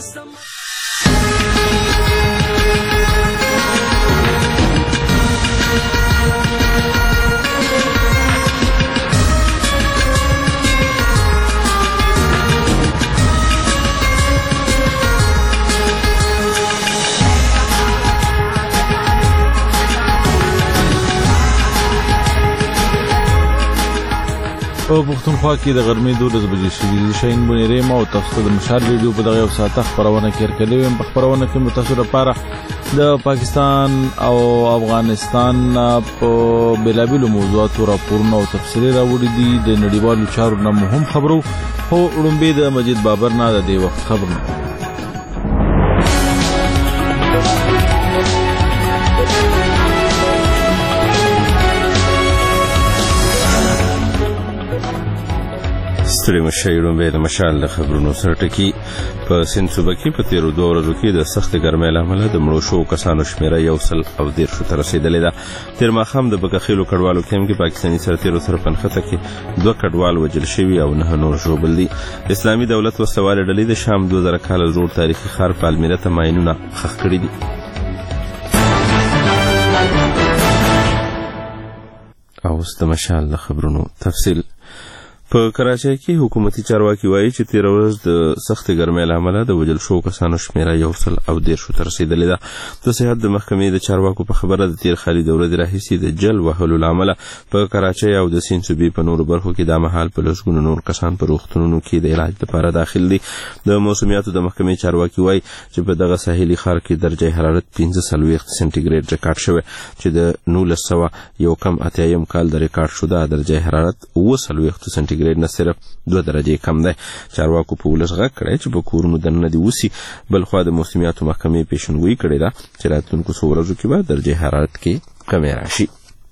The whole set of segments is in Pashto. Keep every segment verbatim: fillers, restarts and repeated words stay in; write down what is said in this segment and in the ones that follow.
په پښتونخوا کې د غرمې دولس بجې شوي دي. شاهین بونیری ما او تاسو د مشال ریډیو په دغه یو ساعته خپرونه کې ورکړې ویم. په خپرونه کې مو تاسو لپاره د پاکستان او افغانستان په بېلابېلو موضوعاتو راپورونه او تفسیرې راوړي دي. د نړیوالو چارو نه مهم خبرو خو وړومبې د مجید بابر نه د دې وخت خبرونه. ستړي مشئ وړومبې د مشال د خبرونو سره ټکي. په سیند صوبه کې په تېرو دوه ورځو کې د سختې ګرمۍ له امله د مړو شوو کسانو شمېره یو سل او دېرشو ته رسېدلې ده. تېر ماښام د بکخیلو کډوالو کیمپ کې پاکستاني سرتېرو سره په نښته کې دوه کډوال وژل شوي او نهه نور ژوبل دي. اسلامي دولت وسوالې ډلې د شام دوه زره کاله زوړ تاریخي ښار پالمیره ته ماینونه ښخ کړي دي. او اوس د مشال د خبرونو تفصیل. په کراچۍ کې حکومتي چارواکي وایي چې تېره ورځ د سختې ګرمۍ له امله د وژل شوو کسانو شمېره یو سل او دېرشو ته رسېدلې ده. د صحت د محکمې د چارواکو په خبره د تېر خالي د ورځې راهیسې د جل وهلو له امله په کراچۍ او د سیند صوبې په نورو برخو کې دا مهال په لسګونو نور کسان په روغتونونو کې د علاج لپاره داخل دي. د موسمیاتو د محکمې چارواکي وایي چې په دغه ساحلي ښار کې درجه حرارت پنځه څلوېښت سنټیګریډ ریکارډ شوی چې د نولس سوه یو کم اتیایم کال د ریکارډ شوه درجه حرارت اوه څلوېښت سنټیګریډ نه صرف دوه درجې کم دی. چارواکو په ولس غږ کړی چې په کورونو دننه دې وسي. بلخوا د موسمیاتو محکمې پیشنګویي کړې ده چې راتلونکو څو ورځو کې به درجه حرارت کې کمی راشي.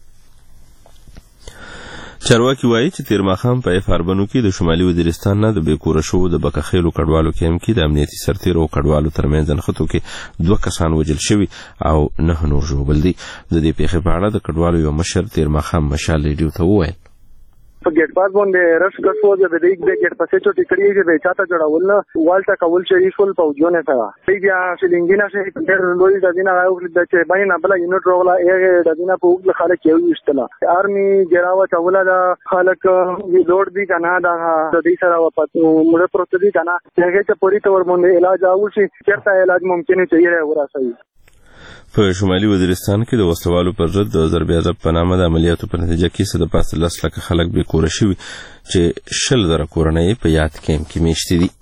چارواکي وایي چې تېر ماښام په اف اربنو کې د شمالي وزیرستان نه د بېکوره شوو د بکخیلو کډوالو کیمپ کې د امنیتي سرتېرو او کډوالو ترمنځ نښتو کې دوه کسان وژل شوي او نهه نور ژوبل دي. د دې پیښې په اړه د کډوالو یو مشر تېر ماښام مشال ریډیو ته وویل په ګیټ پاس باندې رش کسو د دې د ګیټ پاسې چوټی کړی چې به چاته جوړول نه والټا کول شریفول پوجونه سره ای بیا فلینګینا چې ډېر لوی د دینه راو د چې باندې نه بل یونټ رولا یې د دینه په وګړه خلک یو یشتله آرمي ګراوه چولا د خلک وی لوډ دی کنه دا د دې سره وپاتو مړ پروت دی کنه هغه چې پوری تور باندې علاج او شي چیرته علاج ممکن چي وراسي. په شمالي وزیرستان کې د وسوالو پر ضد د ضرب عذاب په نامه د عملیاتو په نتیجه کې څه د پاسه لس لکه خلک بېکوره شوي چې شل زره کورنۍ په یاد کیمپ کې میشتې دي.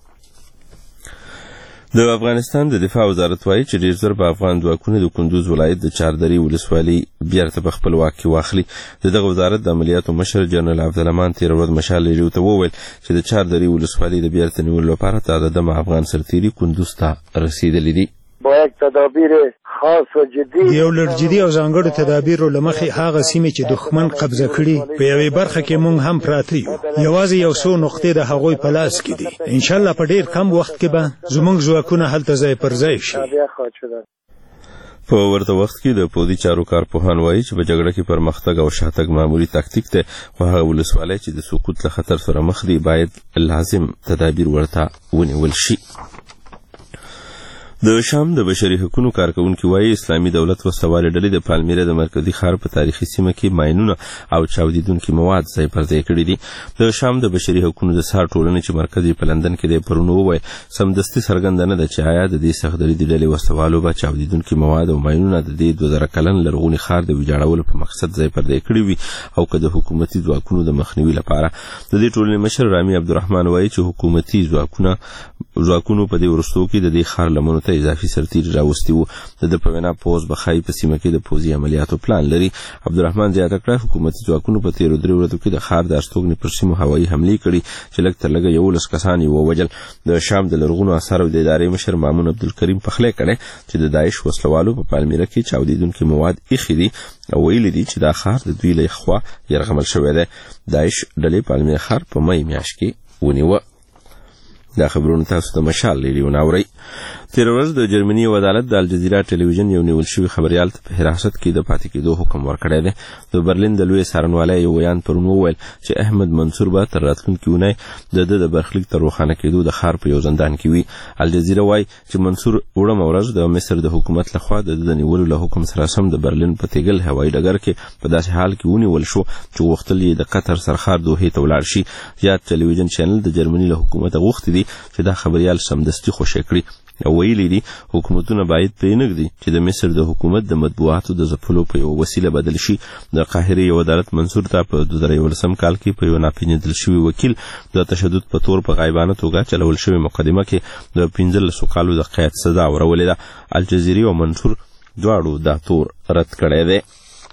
د افغانستان د دفاع وزارت وایي چې ډېر زر به افغان ځواکونه د کندوز ولایت د چاردرې ولسوالي بیرته په خپل واک کې واخلي. د دغه وزارت د عملیاتو مشر جنرال عبدالرحمن تېره ورځ مشال ریډیو ته وویل چې د چاردرې ولسوالي د بیرته نیولو لپاره تعدادمه افغان سرتېري کندوز ته رسېدلي دي. باید تدابیر خاص و جدي یو لړ جدي او ځانګړو تدابیرو له مخې هغه سیمې چې دښمن قبضه کړي په یوې برخه کې مونږ هم پراته یو. یوازې یو څو نقطې د هغوی په لاس کې دي. انشاءالله په ډېر کم وخت کې به زموږ ځواکونه هلته ځای پر ځای شي. په ورته وخت کې د پوځي چارو کارپوهان وایي چې په جګړه کې پرمختګ او شاتګ معمولي تاکتیک دی خو هغه ولسوالۍ چې د سقوط له خطر سره مخ دي باید لازم تدابیر ورته ونیول شي. د شام د بشري حقوقو کارکونکي وایي اسلامي دولت وسوالې ډلې د پالمیره د مرکزي ښار په تاریخي سیمه کې ماینونه او چاودیدونکي مواد ځای پر ځای کړي دي. د شام د بشري حقوقو د څار ټولنې چې مرکز یې په لندن کې دی پرون وویل سمدستي څرګنده نه ده چې آیا د دې سختدریدي ډلې وسوالو به چاودیدونکي مواد او ماینونه د دې دوه زره کلن لرغوني ښار د ویجاړولو په مقصد ځای پر ځای کړي وي او که د حکومتي ځواکونو د مخنیوي لپاره. د دې ټولنې مشر رامي عبدالرحمن وایي چې حکومتي ځواکونه ځواکونو په دې وروستو کې د دې ښار لمنو ته اضافي سرتېري راوستي وو. د ده په وینا پوځ به ښایي په سیمه کې د پوځي عملیاتو پلان لري. عبدالرحمن زیاته کړه حکومتي ځواکونو په تېرو درې ورځو کې د ښار د استوګنې پر سیمو هوایي حملې کړي چې لږ تر لږه یولس کسان یې ووژل. د شام د لرغونو اثارو د ادارې مشر مامون عبدالکریم پخلی کړی چې د داعش وسلوالو په پالمیره کې چاودیدونکي مواد ایښي دي او ویلي دي چې دا ښار د دوی له خوا یرغمل شوی دی. داعش ډلې پالمیره ښار په مۍ میاشت کې ونیوه. دا خبرونه تاسو د مشال ریډیو نه اورئ. تیر ورځ د جرمني یو عدالت د الجزیره ټلویزیون یو نیول شوی خبريال ته په حراست کې د پاتې کېدو حکم ورکړی دی. د برلین د لوی څارنوالۍ یو بیان پرون وویل چې احمد منصور به تر راتلونکي اونۍ د ده د برخلیک تر روښانه کېدو د ښار په یو زندان کې وي. الجزیره وایي چې منصور وړمه ورځ د مصر د حکومت لخوا د ده د نیولو له حکم سره سم د برلین په تیګل هوایي ډګر کې په داسې حال کې ونیول شو چې غوښتل یې د قطر سرخار دوحې ته ولاړ شي. زیات ټلویزیون چینل د جرمني له حکومته غوښتي دي چې دا خبريال سمدستي خوشی کړي او ویلي دي حکومتونه باید پرېنږدي چې د مصر د حکومت د مطبوعاتو د ځپلو په یو وسیله بدل شي. د قاهرې یو عدالت منصور ته په دوه زره یولسم کال کې په یو ناپېژندل شوي وکیل د تشدد په تور په غایبانه توګه چلول شوې مقدمه کې د پنځلسو کالو د قید سزا ورولې ده. الجزیري او منصور دواړو دا تور رد کړی دی.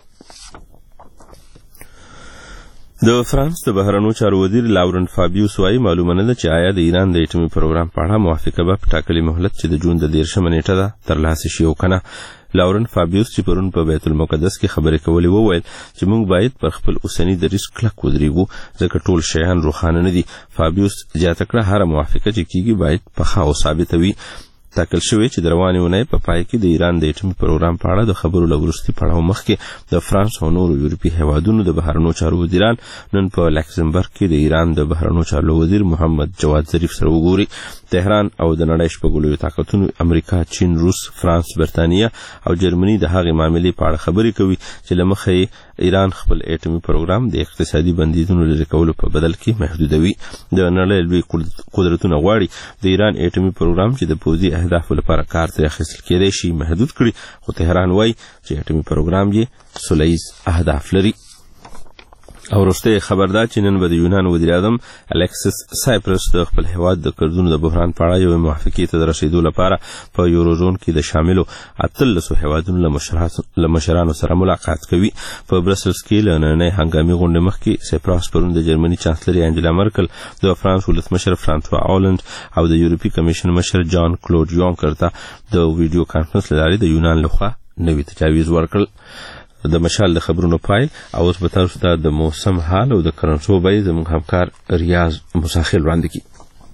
د فرانس د بهرنیو چارو وزیر لاورن فابیوس وايي معلومه نه ده چې آیا د ایران د اټومي پروګرام په اړه موافقه به په ټاکلې مهلت چې د جون د دیرشمه نیټه ده ترلاسه شي او که نه. لاورن فابیوس چې پرون په بیت المقدس کې خبرې کولې وویل چې موږ باید پر خپل اوسني دریځ کلک ودرېږو ځکه ټول شیان روښانه نه دي. فابیوس زیاته کړه هره موافقه چې کیږي باید پخه او ثابته وي. ټاکل شوی چې د روانې اونۍ په پای کې د ایران د اټومي پروګرام په اړه د خبرو له وروستي پړاو مخکې د فرانس او نورو یورپي هیوادونو د بهرنیو چارو وزیران نن په لکسمبرګ کې د ایران د بهرنیو چارو وزیر محمد جواد ظریف سره وګوري. تهران او د نړۍ شپږ لویو طاقتونو امریکا، چین، روس، فرانس، برتانیا او جرمني د هغې معاملې په اړه خبرې کوي چې له مخې ایران خپل اټومي پروګرام د اقتصادي بندیزونو لرې کولو په بدل کې محدودوي. د نړۍ لوی قدرتونه غواړي د ایران اټومي پروګرام چې د پوځي اهدافو لپاره کار ترې اخیستل کېدای شي محدود کړي، خو تهران وایي چې اټومي پروګرام یې سوله ییز اهداف لري. او وروسته خبر ده چې نن به د یونان وزیر اعظم الکسیس سایپرس د خپل هیواد د قرضونو د بحران په اړه یوې موافقې ته د رسېدو لپاره په یوروزون کې د شاملو اتلسو هیوادونو له مشرانو سره ملاقات کوي. په برسلز کې له نننۍ هنګامي غونډې مخکې سایپرس پرون د جرمني چانسلري انجلا مرکل، د فرانس ولسمشر فرانسوا اولند او د یورپي کمیشن مشر جان کلود یونکر ته د ویډیو کانفرنس له لارې د یونان لخوا نوي تجاویز ورکړل. د مشال د خبرونو پای او اوس به تاسو ته د موسم حال او د کرنسو بیې زموږ همکار ریاض مساخل وړاندې کړي.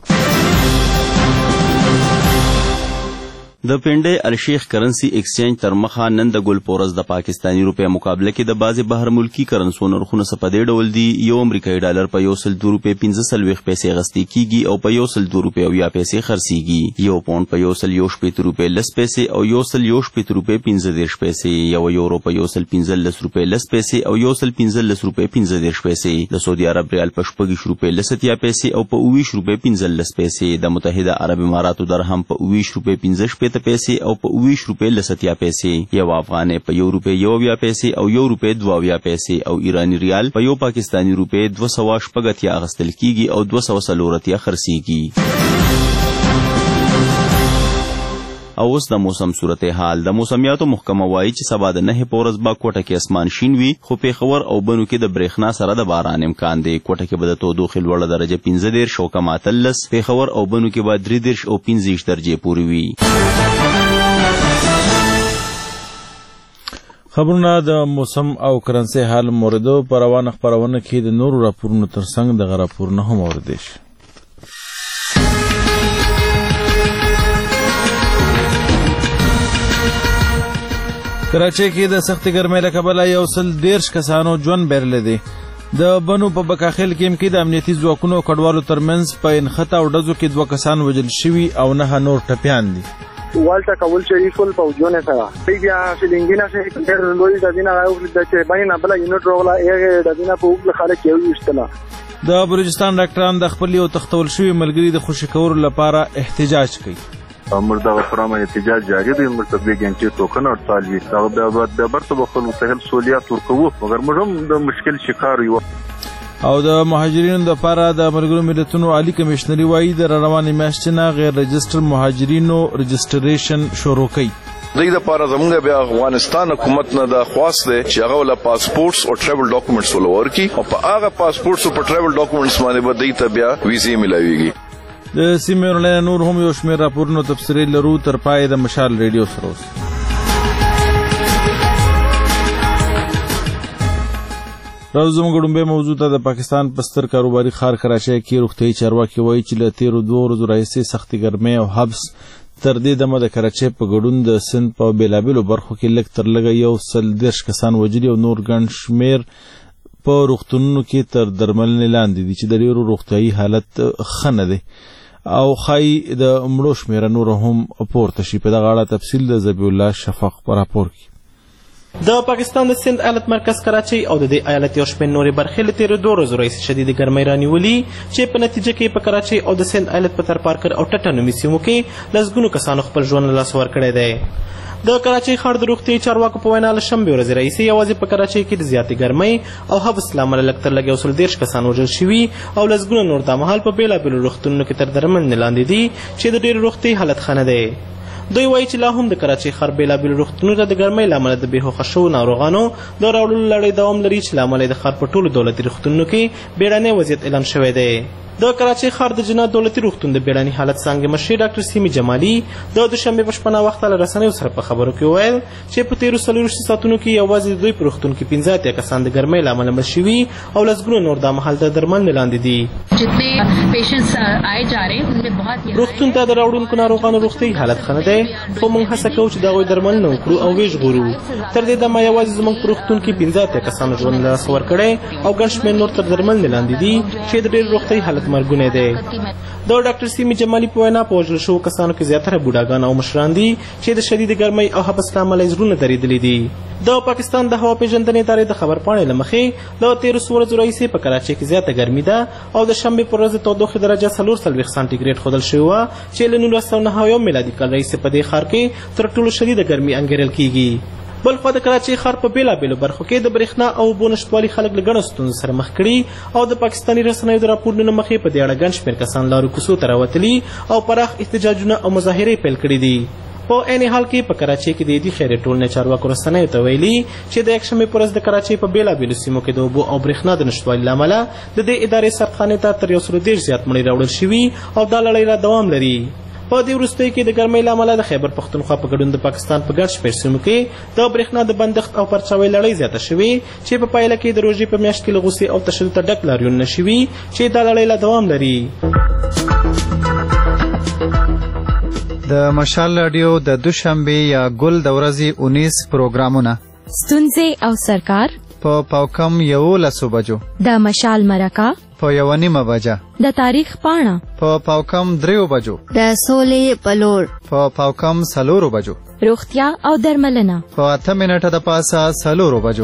د پنډې الشیخ کرنسی ایکسچینج تر مخه نن د ګل پورز د پاکستانی روپیا مقابله کې د بعضې بهر ملکی کرنسو نرخونه څه په دې ډول دي. یو امریکایي ډالر په یو سل دوه روپۍ پنځه څلوېښت پیسې اخیستل کېږي او په یو سل دوه روپۍ اویا پیسې خرڅېږي. یو پاونډ په یو سل یو شپېته روپۍ لس پیسې او یو سل یو شپېته روپۍ پنځه دېرش پیسې. یو یورو په یو سل پنځلس روپۍ لس پیسې او یو سل پنځلس روپۍ پنځه دېرش پیسې. د سعودي عرب ریال په شپږ روپۍ لس اتیا پیسې او په اوویشت روپۍ پنځلس پیسې. د متحده عرب اماراتو درهم په اوویشت روپۍ پنځه شپېته پیسې او په اوویشت روپۍ لس اتیا پیسې. یو افغانۍ په یو روپۍ یو اویا پیسې او یو روپۍ دوه اویا پیسې او ایرانی ریال په یو پاکستانی روپۍ دوه سوه شپږ اتیا اخیستل کېږي او دوه سوه څلور اتیا خرڅېږي. او اوس د موسم صورتحال. د موسمیاتو محکمه وایي چې سبا د نهې په ورځ به کوټه کې اسمان شین وي، خو پیښور او بنو کې د برېښنا سره د باران امکان دی. کوټه کې به د تودوخې لوړه درجه پنځه دېرش او کم اتلس، پیښور او بنو کې به درې دېرش او پنځه ویشت درجې پورې وي. خبرونه د موسم او کرنسي حال موردو په روانه خپرونه کې د نورو راپورونو ترڅنګ دغه راپورونه هم اوریدلی شي. کراچۍ کې د سختې ګرمۍ له کبله یو سل دېرش کسانو ژوند بایللی دی. د بنو په بکاخیل کې هم کې د امنیتي ځواکونو او کډوالو ترمنځ په انخته او ډزو کې دوه کسان وژل شوي او نهه نور ټپیان دي. والتا کول چې ټول پوجونه سره دی بیا فلینګینا چې ډېر لوی د دینه راوړل چې باندې نه بل یونټ رولا یې د دینه په وګړه خلک یو یشتله. د بلوچستان ډاکټران د خپل یو تختول شوی ملګری د خوشی کولو لپاره احتجاج کوي. امر دغه پرامه احتجاج جاری دی. امر تبلیغ انټي ټوکن او طالبي دغه د بعد د برته بخل متحل سہولیات ورکوو مګر موږ هم د مشکل شکار یو. او د مهاجرینو لپاره د ملګرو ملتونو عالی کمشنري وایي د روانې میاشتې نه غیر رجسټر مهاجرینو رجسټریشن شروع کوي. دغه لپاره زموږ بیا افغانستان حکومت نه د خواست دی چې هغه ول پاسپورتس او ټریول ډاکومېنټس ولور کی او په هغه پاسپورتس او ټریول ډاکومېنټس باندې به دای ته بیا ویزې ملاويږي. د سیمې ورلې نور هم یو شمېر راپورونو تفسیري لرو تر پای د مشال ریډیو سره اوس. راځو زموږ ډومبه موضوع ته. د پاکستان په ستر کاروباري ښار کراچۍ کې روغتیايي چارواکي وایي چې له تیرو دوه ورځو راهیسې سختې ګرمۍ او حبس تر دې دمه د کراچۍ په ګډون د سند په بېلابېلو برخو کې لږ تر لږه یو سل دېرش کسان وژلي او نور ګڼ شمېر په روغتونونو کې تر درملنې لاندې دي چې د ډېرو روغتیایي حالت ښه نه دی او ښایي د مړو شمېره نوره هم پورته شي. په دغه اړه تفصیل د ذبیح الله شفق په راپور کې. د پاکستان د سند ایالت مرکز کراچۍ او د دې ایالت یو شمېر نورې برخې له تېرو دوه ورځو راهیسې شدیدې ګرمۍ رانیولي چې په نتیجه کې په کراچۍ او د سند ایالت په ترپارکر او ټټه نومي سیمو کې لسګونو کسانو خپل ژوند له لاسه ورکړی دی. د کراچۍ ښار د روغتیایي چارواکو په وینا له شنبې ورځې راهیسې یوازې په کراچۍ کې د زیاتې ګرمۍ او حبس له امله لږ تر لږ یو سل دېرش کسان وژل شوي او لسګونه نور دا مهال په بېلابېلو روغتونونو کې تر درملنې لاندې دي چې د ډېرو روغتیایي حالت ښه نه دی. دوی وایي چې لا هم د کراچۍ ښار بېلابېلو روغتونونو ته د ګرمۍ له امله د بېهوښه شوو ناروغانو د راوړلو لړۍ دوام لري چې له امله یې د ښار په ټولو دولتي روغتونونو کې بېړنی وضعیت اعلان شوی دی. د کراچۍ ښار د جنات دولتي روغتون د بیړني حالت څانګې مشر ډاکټر سیمي جمالي د دوشنبې په شپه ناوخته له رسنیو سره په خبرو کې وویل چې په تېرو څلوېښتو ساعتونو کې یوازې د دوی په روغتون کې پنځه اتیا کسان د ګرمۍ له امله مړه شوي او لسګونه نور دا مهال د درملنې لاندې دي. روغتون ته د راوړونکو ناروغانو روغتیایي حالت ښه نه دی خو موږ هڅه کوو چې د هغوی درملنه وکړو او ویژغورو. تر دې دمه یوازې زموږ په روغتون کې پنځه اتیا کسانو ژوند له لاسه ورکړی او ګڼ شمېر نور تر درملنې لاندې دي چې د ډېر روغتیایي حالت مرګونی دی. د ډاکټر سیمي جمالي په وینا په وژل شوو کسانو کې زیاتره بوډاګان او مشران دي چې د شدیدې ګرمۍ او حبس له امله یې زړونه درېدلي دي. د پاکستان د هوا پیژندنې ادارې د خبرپاڼې له مخې له تېرو څو ورځو راهیسې په کراچۍ کې زیاته ګرمي ده او د شنبې پر ورځ د تودوخې درجه څلور څلوېښت سانټي ګریډ ښودل شوې وه چې له نولس سوه نهه اویا میلادي کال راهیسې په دې ښار کې تر ټولو شدیده ګرمي انګېرل کېږي. بل خوا د کراچۍ ښار په بېلابېلو برخو کې د برېښنا او اوبو نشتوالي خلک له ګڼو ستونزو سره مخ کړي او د پاکستاني رسنیو د راپورونو مخې په دې اړه ګڼ شمېر کسان لارو کوڅو ته راوتلي او پراخ احتجاجونه او مظاهرې پیل کړي دي. په عین حال کې په کراچۍ کې د دې خیري ټولنې چارواکو رسنیو ته ویلي چې د یکشنبې په ورځ د کراچۍ په بېلابېلو سیمو کې د اوبو او برېښنا د نشتوالي له امله د دې ادارې سردخانې ته تر یو سلو دېرش زیات مړي راوړل شوي او دا لړۍ لا دوام لري. په دې وروستیو کې د ګرمۍ له امله د خیبر پښتونخوا په ګډون د پاکستان په ګڼ شمېر سیمو کې د برېښنا د بندښت او پرچاوۍ لړۍ زیاته شوې چې په پایله کې د روژې په میاشت کې له غوسې او تشدد ته ډک لاریونونه شوي چې دا لړۍ لا دوام لري. د مشال راډیو د دوشنبې یا ګل د ورځې اونیس پروګرامونه ستونزې او سرکار په پاوکم یولسو بجو د مشال مرکه په یوه نیمه بجه د تاریخ پاڼه په پاوکم دریو بجو د سولې پلور په پاوکم څلورو بجو روغتیا او درملنه په اته منټه د پاسه څلورو بجو.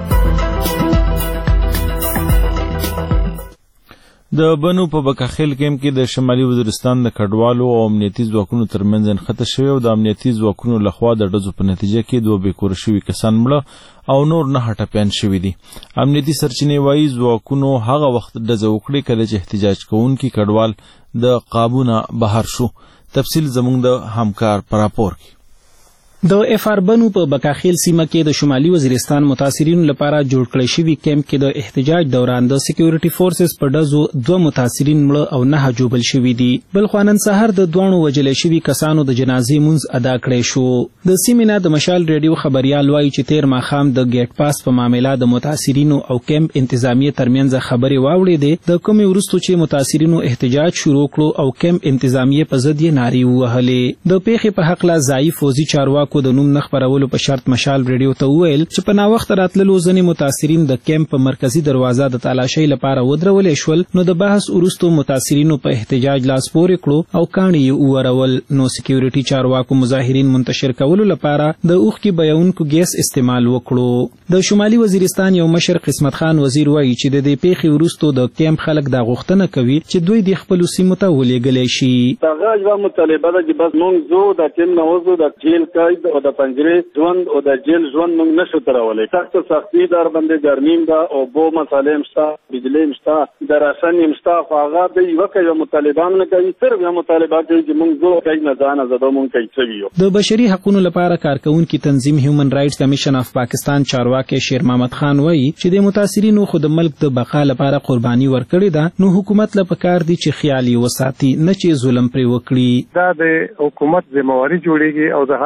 د بنو په بکاخیل کیمپ کې د شمالي وزیرستان د کډوالو او امنیتي ځواکونو ترمنځ نښته شوې او د امنیتي ځواکونو لخوا د ډزو په نتیجه کې دوه بېکوره شوي کسان مړه او نور نه ټپیان شوي دي. امنیتي سرچینې وایي ځواکونو هغه وخت ډزه وکړې کله چې احتجاج کوونکي کډوال د قابو نه بهر شو. تفصیل زموږ د همکار په راپور کې. د اف آر بنو په بکاخیل سیمه کې د شمالي وزیرستان متاثرینو لپاره جوړ کړی شوي کیمپ کې د احتجاج دوران د سکیورټي فورسز په ډزو دوه متاثرین مړه او نه جوبل شوي دي. بل خوا نن سهار د دواړو وژلې شوي کسانو د جنازې مونځ ادا کړی شو. د سیمې نه د مشال ریډیو خبریال وایي چې تیر ماښام د ګیټ پاس په معامله د متاثرینو او کیمپ انتظامیه ترمنځ خبرې واوړېدې د کومې وروسته چې متاثرینو احتجاج شروع کړو او کیمپ انتظامیه په ضد یې نارې ووهلې. د پیښې په هکله ځایي فوزي چارواکو د نوم نه خپرولو په شرط مشال ریډیو ته وویل چې په ناوخته راتللو ځینې متاثرین د کیمپ په مرکزي دروازه د تالاشۍ لپاره ودرولې شول نو د بحث وروسته متاثرینو په احتجاج لاس پورې کړو او کاڼي یې وورول. نو سکیورټي چارواکو مظاهرین منتشر کولو لپاره د اوښکې بهیونکو ګیس استعمال وکړو. د شمالي وزیرستان یو مشر قسمت خان وزیر وایي چې د دې پیښې وروسته د کیمپ خلک دا غوښتنه کوي چې دوی د خپلو سیمو ته ولېږلی شي. هغه یوه مطالبه ده چې بس موږ ځو د ټیم نه وځو د جیل قید او د پنجرې ژوند او د جیل ژوند موږ نشو تراولی. سخته سختي در باندې ګرمي ده او اوبو مسالې هم شته، بجلې هم شته، د راشن هم شته، خو هغه د یوه که یوه مطالبه هم نه کوي، صرف یوه مطالبه کوي چې موږ ځو کوي نه ځان ازادو موږ کوي څوي یو. د بشري حقوقو لپاره کارکونکي تنظیم هیومن رائټس کمیشن اف پاکستان چارواکي شیر محمد خان وایي چې د متاثرینو خو د ملک د بقا لپاره قرباني ورکړې ده نو حکومت له پکار دي چې خیال یې وساتي نه چې ظلم پرې وکړي. دا د حکومت ذمہواری جوړیږي او د هغه ادارې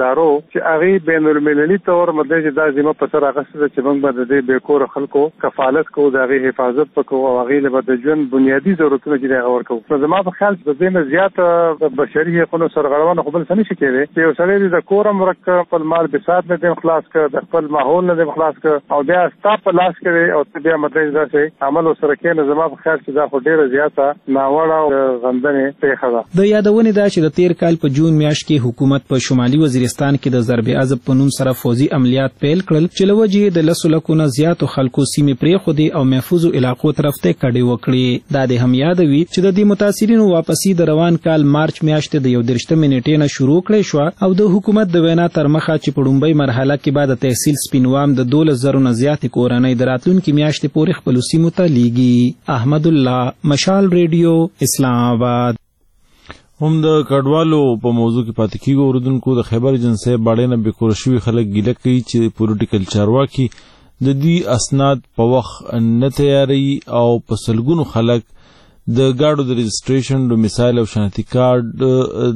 ادارو چې هغه بین المللي تور مدې چې دا ذمہ په سر اغسطه چې موږ به د بې کور خلکو کفالت کوو د هغې حفاظت وکړو او هغې له به د ژوند بنیادي ضرورتونه چې دی هغه ورکوو. نو زما په خیال د دې نه زیاته بشري حقونو سرغړونه خو بل څه نشي کېدی چې یو سړی د کور هم ورک کړه، خپل مال بساط نه دی خلاص کړه، د خپل ماحول نه دی خلاص کړه او بیا ستا په لاس کې دی او ته بیا مطلب داسې عمل ورسره کوې. نو زما په خیال چې دا خو ډېره زیاته ناوړه او غندنې پېښه ده. د یادونې ده چې د تیر کال په جون میاشت کې حکومت په شمالي وزیرستان کې د ضرب عضب په نوم سره فوزي عملیات پیل کړل چې له وجې د لسو لکو نه زیاتو خلکو سیمې پرېښودې او محفوظو علاقو طرف ته کډې وکړې. دا دې هم یادوي چې د دې متاثرینو واپسي د روان کال مارچ میاشتې د یو دېرشتمې نېټې نه شروع کړې شوه او د حکومت د وینا تر مخه چې په لومړۍ مرحله کې به د تحصیل سپینوام د دولس زرو نه زیاتې کورنۍ د راتلونکي میاشتې پورې خپلو سیمو ته لیږي. احمد الله، مشال ریډیو، اسلام آباد. هم د کډوالو په موضوع کې پاتې کیږو. اوریدونکو د خیبر ایجنسۍ باړې نه بې کوره شوي خلک ګیله کوي چې پولیټیکل چارواکي د دې اسناد په وخت نه تیاروي او په سلګونو خلک د ګاډو د رجسټریشن ډومیسایل او شناختي کارډ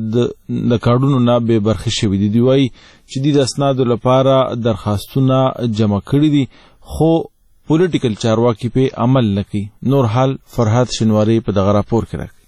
د کارډونو نه بې برخې شوي دي. دوی وایي چې دوی د اسنادو لپاره درخواستونه جمع کړي دي خو پولیټیکل چارواکي په عمل نه کوي. نور حال فرحات شنواری په دغه راپور کې راکړي.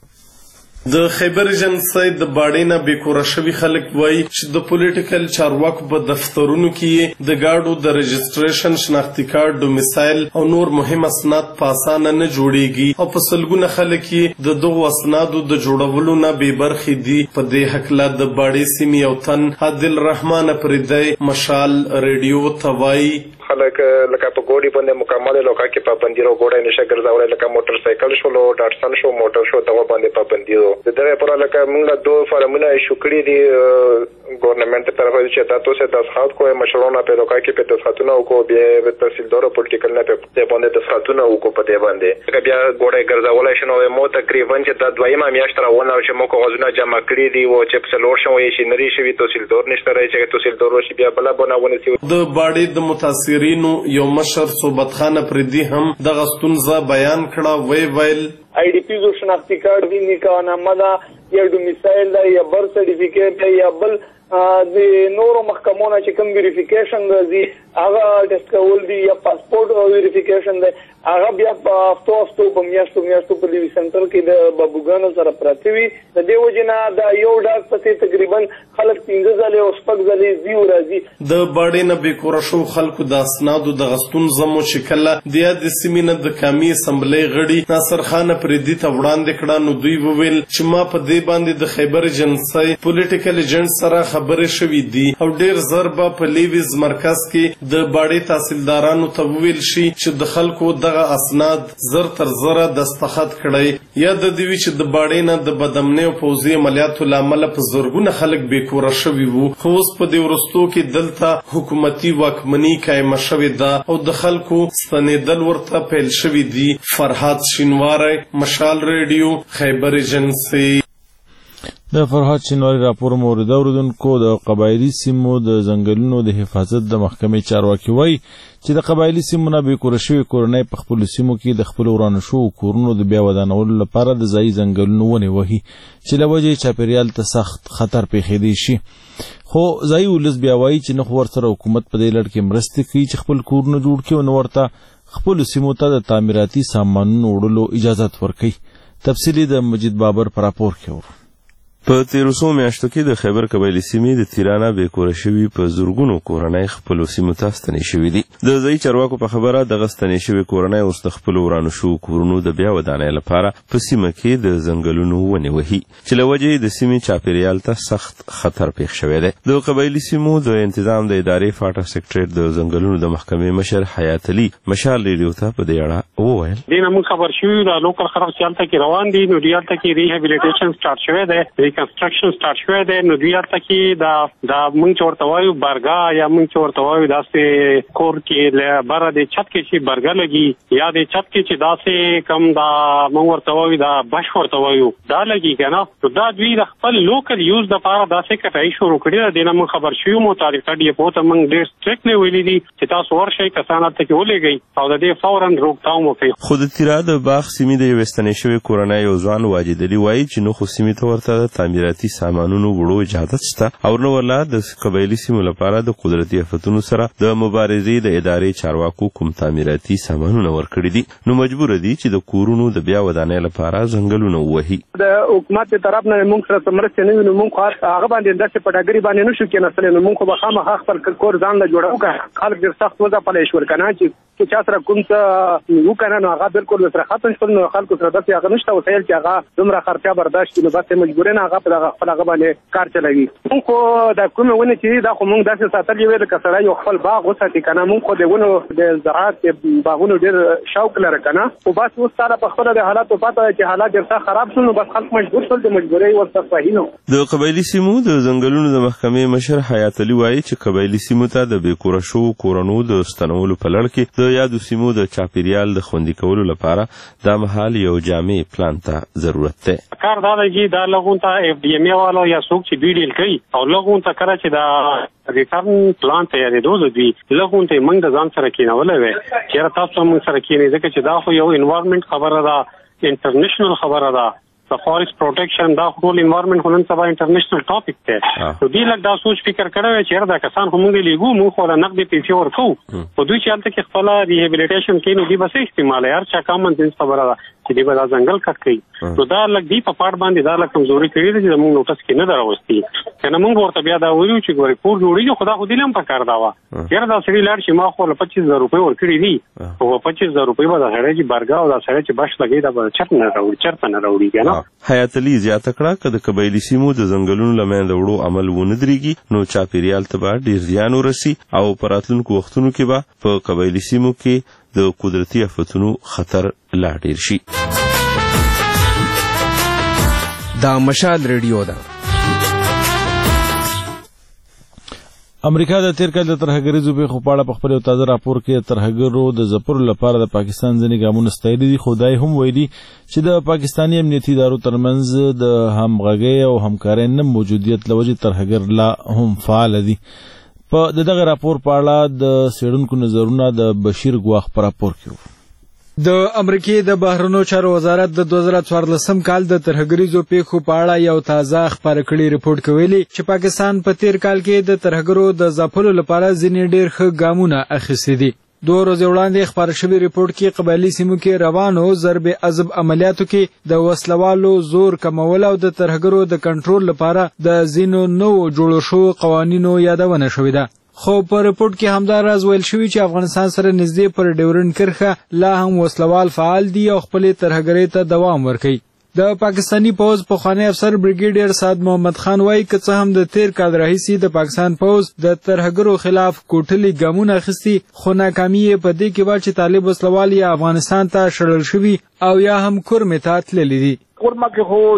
د خیبر ایجنسۍ د باړې نه بې کوره شوي خلک وایي چې د پولیټیکل چارواکو په دفترونو کې د ګاډو د رجسټریشن، شناختي کارډ، ډومیسایل او نور مهم اسناد په اسانه نه جوړیږي او په سلګونه خلک یې د دغو اسنادو د جوړولو نه بې برخې دي. په دې هکله د باړې سیمې یو تن عادل رحمان پریدی مشال ریډیو ته وایي خلک لکه په ګوډي باندې مکمل لوکا کې پابندي رو ګوډه نشه ګرځاولې لکه موټر سایکل شو، ډاټسن شو، موټر شو، دغه باندې پابندي رو د دغه پر لکه موږ دوه فارمونه ایشو کړی دي ګورنمنت ته طرف چې تاسو ته دسخط کوی مشرونه په لوکا کې په دسخطونه او کو بیا تحصیلدار پولیټیکل نه په باندې دسخطونه او کو په دې باندې بیا ګوډه ګرځاولې شنو مو تقریبا چې د دویمه میاشت راونه چې مو کاغذونه جمع کړی دي او چې په لور شوی شي نری شوی تحصیلدار نشته راځي چې تحصیلدار وشي بیا بل بناونه سی د باړې د متاثرینو یو مشر صوبت خان پردي هم دغه ستونزه بیان کړه. وی ویل آئی ڈی پی جو شناختی کارڈ بھی نکاح دا یا ڈومیسائل دا یا برث سرټیفیکیټ دا یا بل د نورو محکمونو چې کوم ویریفیکیشن راځي هغه ټیسټ کول دي یا پاسپورت ویریفیکیشن دی هغه بیا په هفتو هفتو په میاشتو میاشتو په لیوي سنټر کې د بابوګانو سره پراته وي. د دې وجې نه دا یو ډاک پسې تقریبا خلک پنځه ځلې او شپږ ځلې ځي او راځي. د باړې نه بې کوره شوو خلکو د اسنادو دغه ستونزه مو چې کله د یادې سیمې نه د قامي اسمبلۍ غړي ناصر خان پردي ته وړاندې کړه نو دوی وویل چې ما په دې باندې د خیبر ایجنسۍ پولیټیکل ایجنټ سره خبرې شوي دي او ډېر زر به په لیویز مرکز کې د باړې تحصیلدارانو ته وویل شي چې د خلکو دغه اسناد زر تر زره دستخط کړئ یا د دې وي چې د باړې نه د بدامنۍ او پوځي عملیاتو له امله په زرګونه خلک بې کوره شوي وو خو اوس په دې وروستو کې دلته حکومتي واکمني قایمه شوې ده او د خلکو ستنېدل ورته پیل شوي دي. فرحات شینواری، مشال ریډیو، خیبر ایجنسۍ. د فرحات شینواری راپور مورد اوریدونکو د قبایلي سیمو د ځنګلونو د حفاظت د محکمې چارواکي وایي چې د قبایلي سیمو نه بې کوره شوې کورنۍ په خپلو سیمو کې د خپلو ورانو شوو کورونو د بیا ودانولو لپاره د ځایي ځنګلونو ونې وهي چې له وجې چاپېریال ته سخت خطر پیښیدی شي. خو ځایي ولس بیا وایي چې نه خو ورسره حکومت په دې لړ کې مرستې کوي چې خپل کورونه جوړ کړي او نه ورته خپلو سیمو ته د تعمیراتي سامانونو وړلو اجازت ورکوي. تفصیلي د مجید بابر په راپور کې ورو. په تیرو څو میاشتو کې د خیبر قبایلي سیمې د تیرانه بې کوره شوي په زرګونو کورنۍ خپلو سیمو ته ستنې شوي دي. د ځایي چارواکو په خبره دغه ستنې شوې کورنۍ اوس د خپلو ورانو شوو کورونو د بیا ودانۍ لپاره په سیمه کې د ځنګلونو ونې وهي چې له وجې د سیمې چاپېریال ته سخت خطر پیښ شوی دی. د قبایلي سیمو د انتظام د ادارې فاټا سکرټریټ د ځنګلونو د محکمې مشر حیات علي مشال ریډیو ته په دې اړه وویل دې نه موږ خبر شوي د لوکل خلک چې هلته کې روان دي نو دوی هلته کې ریهابیلیټیشن سټارټ شوی دی ریکنسټرکشن سټارټ شوی دی نو دوی هلته کې دا دا موږ چې ورته وایو برګه یا موږ چې ورته وایو داسې کور کې له بره د چت کې چې برګه لګي یا د چت کې چې داسې کم دا موږ ورته وایو دا بش ورته وایو دا لګي که نه نو دا دوی د خپل لوکل یوز دپاره داسې کټایي شروع کړې ده دې نه موږ خبر شوي مو تاریخي ډیپو ته موږ ډېر سټریکټلی ویلي دي چې تاسو ورشئ کسان هلته کې ولېږئ او د دې فورا روکتام وکړئ. خو د تیرا د باغ سیمې د یوې ستنې شوې کورنۍ یو ځوان واجد علي وایي چې نو خو سیمې ته ورته د تعمیراتي سامانونو وړو اجازه شته او نو ولا د قبایلی سیمو لپاره د قدرتي آفتونو سره د مبارزې د ادارې چارواکو کوم تعمیراتي سامانونه ورکړي دي نو مجبور دي چې د کورونو د بیا ودانۍ لپاره ځنګلونه ووهي. د حکومت طرف نه موږ سره مرسته نه وینو، موږ هغه باندې داسې پټاګری باندې نشو کېناستل نو موږ خو به خامخا خپل کور ځان له جوړو کړه. خلک ډېر سخت وځپلی شول که نه چې چې چا سره کوم څه وکړه نو هغه بالکل سره ختم شول. نو خلکو سره داسې هغه نشته وسایل چې هغه دومره خرچه برداشت کړي نو بس مجبورې نه هغه په دغه خپل هغه باندې کار چلوي. موږ خو د کومې ونې چې دا خو موږ داسې ساتلي وې لکه سړی یو خپل باغ وساتي که نه. موږ خو د ونو د زراعت د باغونو ډېر شوق لري که نه، خو بس اوس سره په خپله د حالاتو پته چې حالات ډېر سخت خراب شول نو بس خلک مجبور شول د مجبورۍ ورته صحیح نو. د قبایلي سیمو د ځنګلونو د محکمې مشر حیات علي وایي چې قبایلي سیمو ته د بې کوره شوو کورنو د ستنولو په لړ کې د یادو سیمو د چاپیریال د خوندي کولو لپاره دا مهال یو جامع پلان ته ضرورت دی. کار دا دی چې دا لغون ته اف ډي ام ای والا یا څوک چې دوی ډیل کوي او لغون ته کله چې دا ریټرن پلان تیارېدو دوی لغون ته موږ د ځان سره کېنولی وی چېرې تاسو موږ سره کېنئ ځکه چې دا خو یو انوایرمنټ خبره ده، انټرنیشنل خبره ده. د فارست پروټیکشن دا ټول انوایرمنټ خو نن سبا انټرنیشنل ټاپک دی. نو دوی لږ دا سوچ فکر کړی وی چې دا کسان خو موږ لیږو موږ خو له نقدې پیسې ورکوو خو دوی چې هلته کې خپله ریهیبلیټیشن کوي نو دوی به څه استعمالوي. هر چا کامن سنس خبره ده چې دوی به دا ځنګل کټ کوي نو دا لږ دوی په پاټ باندې دا لږ کمزوري کړې ده چې زموږ نوټس کې نه ده راوستي. که نه موږ ورته بیا دا ویلو چې ګورې کور جوړېږي خو دا خو دوی له هم په کار دا وه یاره دا سړي لاړ چې ما خو له پچیس زره روپۍ ورکړي دي خو په پچیس زره روپۍ به دا سړی چې برګه او دا سړی چې بش لګوي دا به چرته نه راوړي چېرته نه راوړي که نه. حیات علي زیاته کړه که د قبایلي سیمو د ځنګلونو له منځه وړو عمل ونه درېږي نو چاپیریال ته به ډېر زیان ورسي او په راتلونکو وختونو کې به په قبایلي سیمو کې د قدرتي آفتونو خطر لا ډېر شي. دا مشال ریډیو ده. امریکا د تیر کال د ترهګریزو پیښو په اړه په خپل یو تازه راپور کې ترهګرو د ځپلو لپاره د پاکستان ځینې ګامونه ستایلي دي، خو دا یې هم ویلي چې د پاکستاني امنیتي ادارو ترمنځ د همغږۍ او همکارۍ نه موجودیت له وجې ترهګر لا هم فعال دي. په د دغه راپور په اړه د څېړونکو نظرونه د بشیر ګواخ په راپور کې وو. د امریکای د بهرنیو چارو وزارت د دوه زره څوارلسم کال د ترهګریزو پیښو په اړه یو تازه خبره کړې ریپورت کوي چې پاکستان په تیر کال کې د ترهګرو د ځپلو لپاره ځینې ډېر ښه ګامونه اخیستي دي. دوه ورځې وړاندې خپاره شوي ریپورت کې قبایلي سیمو کې روانو ضرب عضب عملیاتو کې د وسلوالو زور کمول او د ترهګرو د کنټرول لپاره د ځینو نوو جوړو شوو قوانینو یادونه شوې ده. خو په ریپورت کې همدا راز ویل شوی چې افغانستان سره نږدې پر ډیورنډ کرښه لا هم وسلوال فعال دي او خپلې ترهګرۍ ته دوام ورکوي. د پاکستانی پوز پخوانی افسر بریګیډیر سعد محمد خان وایي که څه هم د تیر کال راهیسې د پاکستان پوز د ترهګرو خلاف کوټلي ګامونه اخیستي خو ناکامي یې په دې کې وه چې طالب وسلوال یا افغانستان ته شړل شوي او یا هم کورمې ته تللي دي. کورما کې خو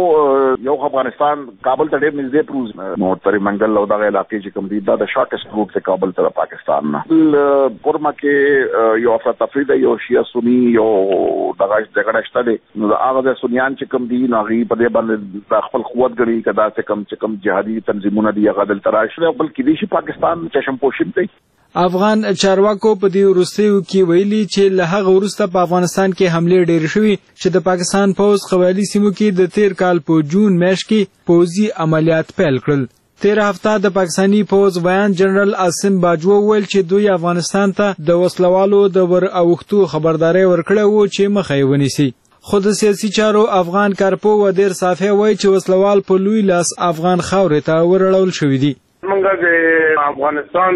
یو یو افغانستان کابل ته ډېر نږدې پروز نو ترې منګل او دغه علاقې چې کوم دي دا د شارټست روټ ته کابل ته پاکستان نه. کورما کې یو افراطفري ده، یو شیعه سني یو دغه جګړه شته دی نو د هغه د سنیان چې کوم دي نو هغوی په دې باندې د خپل قوت ګڼي که داسې کوم چې کوم جهادي تنظیمونه دي هغه دلته راشي بل کېدای شي پاکستان چشم پوشي کوي. افغان چارواکو په دې وروستیو کې ویلي چې له هغه وروسته په افغانستان کې حملې ډېرې شوي چې د پاکستان پوځ قبایلي سیمو کې د تیر کال په جون میاشت کې پوځي عملیات پیل کړل. تیر هفته د پاکستاني پوځ ویان جنرال عاصم باجوه ویل چې دوی افغانستان ته د وسلوالو د ور اوښتو خبرداری ورکړی و چې مخه یې ونیسي. خو د سیاسي چارو افغان کارپو ودیر صافی وایي چې وسلوال په لوی لاس افغان خاورې ته ورړول شوي دي. منګه د افغانستان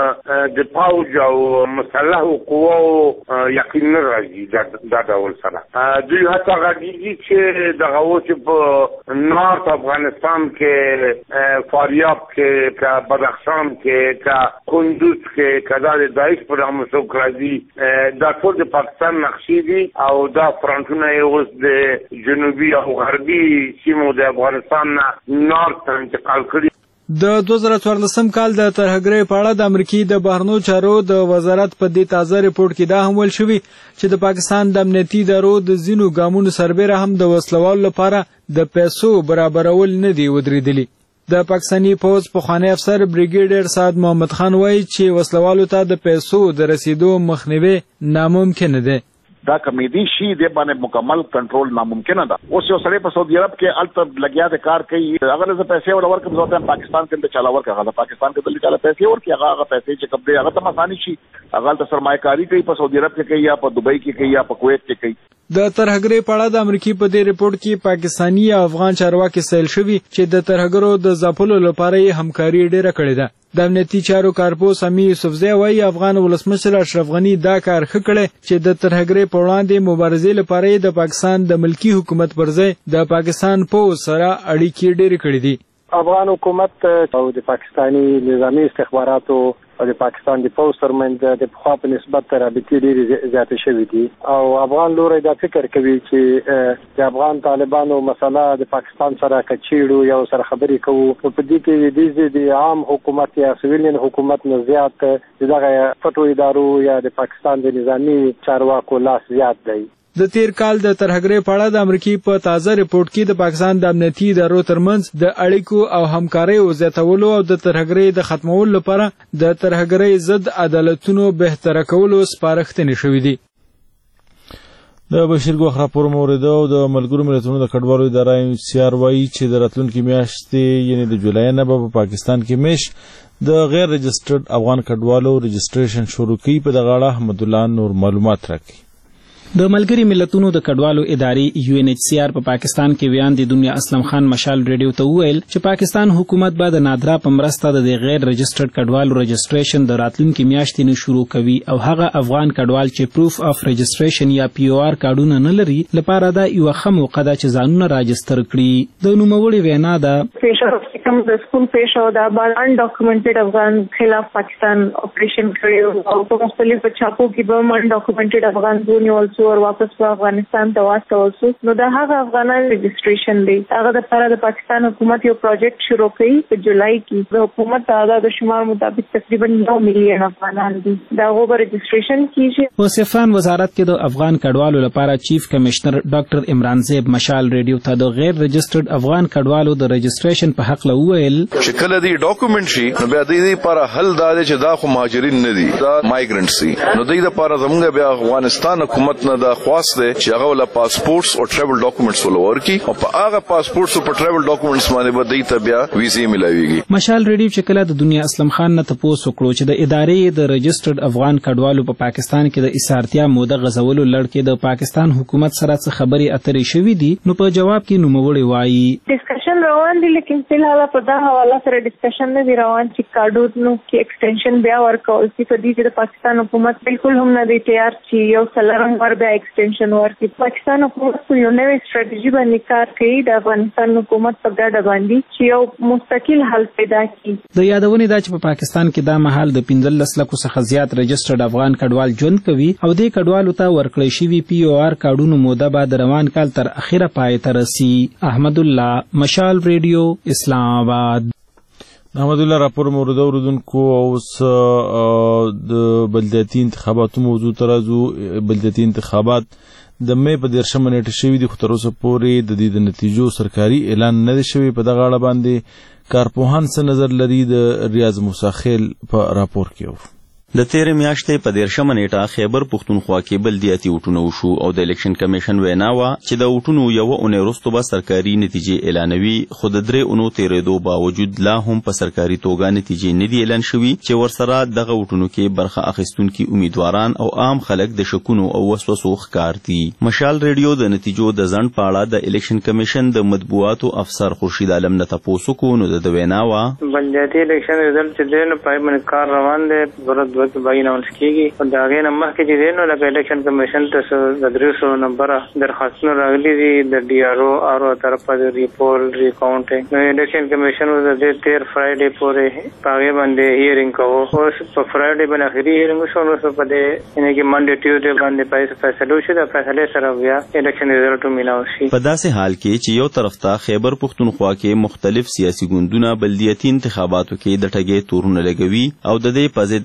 د پوځ او مسلحو قواو یقین نه راځي دا ډول سره دوی هڅه غږیږي چې دغه و چې په نارت افغانستان کې فاریاب کې که بدخشان کې که کندوز کې که دا د داعش په نامه څوک راځي دا ټول د پاکستان نقشې دي او دا فرانټونه یې اوس د جنوبي او غربي سیمو د افغانستان نه نارت ته انتقال کړي. د دوه زره څوارلسم کال د ترهګرۍ په اړه د امریکای د بهرنیو چارو د وزارت په دې تازه ریپورت کې دا هم ویل شوي چې د پاکستان د امنیتي ادارو د ځینو ګامونو سربیره هم د وسلوالو لپاره د پیسو برابرول نه دي ودرېدلي. د پاکستاني پوځ پخوانی افسر بریګیډیر سعد محمد خان وایي چې وسلوالو ته د پیسو د رسیدو مخنیوی ناممکن دی. دا کمیډي شي د باندې مکمل کنټرول ناممکن ده. اوس یو سړی په سعودي عرب کې الته لګیا د کار کوي، هغه له پیسې ور ورکړم ځکه پاکستان کې د چاله ورکړه، هغه پاکستان کې د چاله پیسې ورکړي، هغه هغه پیسې چې کوم دی هغه ته آساني شي، هغه ته سرمایه‌کاري کوي په سعودي عرب کې کوي یا په دوبۍ کې کوي یا په کویت کې کوي. د ترهګرۍ په اړه د امریکایي په دې ریپورت کې پاکستاني او افغان چارواکي سیل شوي چې د ترهګرو د ځپلو لپاره یې همکاري ډیره کړې ده. د امنیتي چارو کارپوس امیر یوسفزی وایي افغان ولسمشر اشرف غني دا کار ښه کړی چې د ترهګرۍ په وړاندې مبارزې لپاره یې د پاکستان د ملکی حکومت پر ځای د پاکستان پوځ سره اړیکې ډیرې کړې دي. افغان حکومت او د پاکستاني نظامی استخباراتو او د پاکستان د پوځ ترمنځ د پخوا په نسبت رابطې ډېرې زیاتې شوې دي او افغان لوری دا فکر کوي چې د افغان طالبانو مسله د پاکستان سره کچېړو یا سره خبرې کوو، په دې کې د عام حکومت یا سویلین حکومت نه زیات دغه پټو ادارو یا د پاکستان د نظامی چارواکو لاس زیات دی. د تیر کال د ترهګرۍ په اړه د امریکای په تازه ریپورت کې د پاکستان د امنیتي ادارو ترمنځ د اړیکو او همکارۍ زیاتولو او د ترهګرۍ د ختمولو لپاره د ترهګرۍ ضد عدالتونو بهتره کولو سپارښتنې شوې دي. د بشیر ګوخ راپور مورید او د ملګرو ملتونو د کډوالو اداره یو سی آر وایي چې د راتلونکي میاشتې یعنی د جولای نه به په پاکستان کې میش د غیر رجسټرډ افغان کډوالو رجسټریشن شروع کوي. په دغه اړه احمد الله نور معلومات راکړي. د ملګری ملتونو د کډوالو ادارې یو ان ایچ سی آر په پاکستان کې ویان د دنیا اسلم خان مشال ریډیو ته وویل چې پاکستان حکومت به د نادرا په مرسته د غیر رجسټرډ کډوالو رجسټریشن د راتلونکي میاشتې نه شروع کوي او هغه افغان کډوال چې پروف اف رجسټریشن یا پی او آر کارډونه نه لري لپاره دا یو ښه موقع ده چې ځانونه راجستر کړي. د نوموړي وینا ده پیشو د سکول پیشو دا ان ډاکومنټډ افغان خلاف پاکستان اپریشن کړی او په مختلفو چاپو کې به ان ډاکومنټډ افغان ځونی اور واپس په افغانستان ته واستول شو. نو دا هغه افغانان رجسټریشن دی، هغه د لپاره د پاکستان حکومت یو پروجیکټ شروع کړي په جولای کې. د حکومت تعداد د شمار مطابق تقریبا نو میلیون افغانان دي، دا هغه رجسټریشن کیږي. په سفان وزارت کې د افغان کډوالو لپاره چیف کمشنر ډاکټر عمران زیب مشال ریډیو ته د غیر رجسټرډ افغان کډوالو د رجسټریشن په حق لویل چې کله دی ډاکومنټ شي نو بیا د دې لپاره حل دا دی چې دا خو مهاجرین نه دي، دا مایګرنټس دي. نو د دې لپاره زموږ بیا افغانستان حکومت نه دا خواست دی چې هغه ول پاسپورټس او ټریول ډاکومنټس ول ورکي او په هغه پاسپورټس او ټریول ډاکومنټس باندې به د ته بیا ویزې ملایويږي. مشال ریډیو چې کله د دنیا اسلم خان نه تاسو کړو چې د ادارې د رجسټرډ افغان کډوالو په پاکستان کې د اسارتیا موده غزولو لړ کې د پاکستان حکومت سره څه خبرې اترې شوې دي، نو په جواب کې نوموړي وایي ډسکشن روان دي، لیکن فلحال په دا حواله سره ډسکشن نه دی روان چې کارډونو کې ایکسټنشن بیا ورکول شي. په دې کې د پاکستان حکومت بالکل هم نه دی تیار چې یو سلرم ور بیا ایکسټنشن ورکړي. پاکستان حکومت په یو نوې ستراتیژي باندې کار کوي د افغانستان حکومت په ګډه باندې چې یو مستقل حل پیدا کړي. د یادونې دا چې په پاکستان کې دا مهال د پنځلس لکو څخه زیات رجسټرډ افغان کډوال ژوند کوي او دې کډوالو ته ورکړی شوي پی او آر کارډونو موده به د روان کال تر اخره پای ته رسي. احمد الله مشال ریډیو اسلام آباد. احمد الله راپور مورد اوردونکو اوس د بلدیاتي انتخاباتو موضوع ترازو. بلدیاتي انتخابات د مې په دیرشمه نیټه شوي دي خو تر اوسه پورې د دې د نتیجو سرکاري اعلان نه دی شوی. په دغه اړه باندې کارپوهان څه نظر لري د ریاض موسی خیل په راپور کې. د تیرې میاشتې په دیرشمه نیټه خیبر پښتونخوا کې بلدیاتي وټونه وشو او د الیکشن کمیشن وینا وه چې د وټونو یوه اونۍ وروسته به سرکاري نتیجې اعلانوي، خو د درې اونو تیرېدو باوجود لا هم په سرکاري توګه نتیجې نه دي اعلان شوي چې ورسره دغه وټونو کې برخه اخیستونکي امیدواران او عام خلک د شکونو او وسوسو ښکار دي. مشال ریډیو د نتیجو د ځنډ په اړه د الیکشن کمیشن د مطبوعاتو افسر خورشید عالم نه تپوس وکړو. نو د وینا وه بلدیاتي الیکشن ریزلټ چې دی نو پای باندې کار روان دی، ضرورت وخت به اناونس کیږي. او د هغې نه مخکې چې دی نو لکه الیکشن کمیشن ته د درې سوه نمبره درخواستونه راغلي دي د ډي آر او آر او طرفه د ریپول ریکاونټ. نو الیکشن کمیشن د دې تیر فرایډې پورې په هغې باندې هیرینګ کوو. اوس په فرایډې باندې اخري هیرینګ وشو، نو په دې یعنې کې منډې ټیوزډې باندې پای فیصله وشي، د فیصلې سره بیا الیکشن ریزلټ ومیلاو شي. په داسې حال کې چې یو طرف ته خیبر پښتونخوا کې مختلف سیاسي ګوندونه بلدیاتي انتخاباتو کې د ټګۍ تورونه لګوي او د دې په ضد احتجاج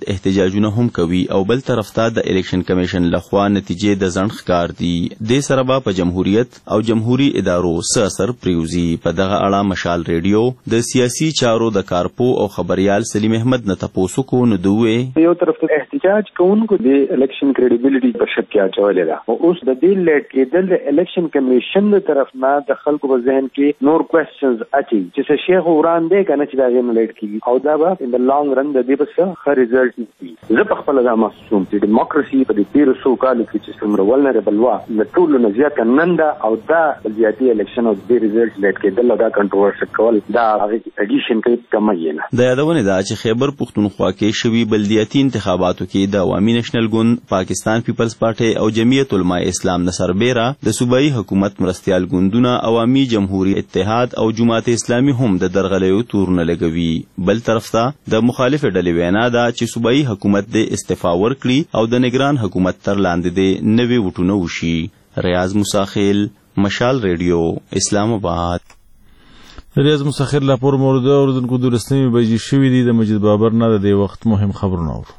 احتجاجونه هم کوي او بل طرف ته د الیکشن کمیشن لخوا نتیجې د ځنډ ښکار دي. د سره به په جمهوریت او جمهوریت ادارو څه اثر پریوزي. په دغه اړه مشال ریډیو د سیاسي چارو د کارپو او خبريال سلیم احمد نه تاسو کو نو دوی یو طرف ته احتجاج کوونکو د الیکشن کریډیبিলিټي په شک کې اچولې ده او اوس د دې لیټ کېدل د الیکشن کمیشن له طرف نه د خلکو په ذهن کې نور کوېسچنز اچي چې شیخ وړاندې کنه چې دا غیم لیټ کیږي او دا به ان د لانګ رن د دې په ښه ریزلټ وي. زه په خپل دا محسوم چې دیموکراسي په دې تیر څو کالو کې چې څومره ولنربل وا د ټولو نه زیات ننده او دا زیاتې الیکشن او د ریزلټ لیټ کېدل دا کنټروورشل کول دا هغه اډیشن کې کم نه. د یادونه دا چې خیبر پختونخوا کې شوي بلدیاتي انتخاباتو کې د عوامي نېشنل ګوند، پاکستان پیپلز پارټي او جمعیت علماء اسلام نه سربیره د صوبایي حکومت مرستیال ګوندونه عوامي جمهوریت اتحاد او جماعت اسلامي هم د درغلیو تورونه لګوي. بل طرف ته د مخالف ډلې وینا ده چې صوبایي حکومت د استعفا ورکړي او د نگران حکومت تر لاندې د نوي وټونه وشي. ریاض مساخیل، مشال ریډیو، اسلام آباد. ریاض مساخیل لا پور مورد اوردونکو دولسنیمې بجې شوې دي. د مجید بابر نه د دې وخت مهم خبرونه اورو.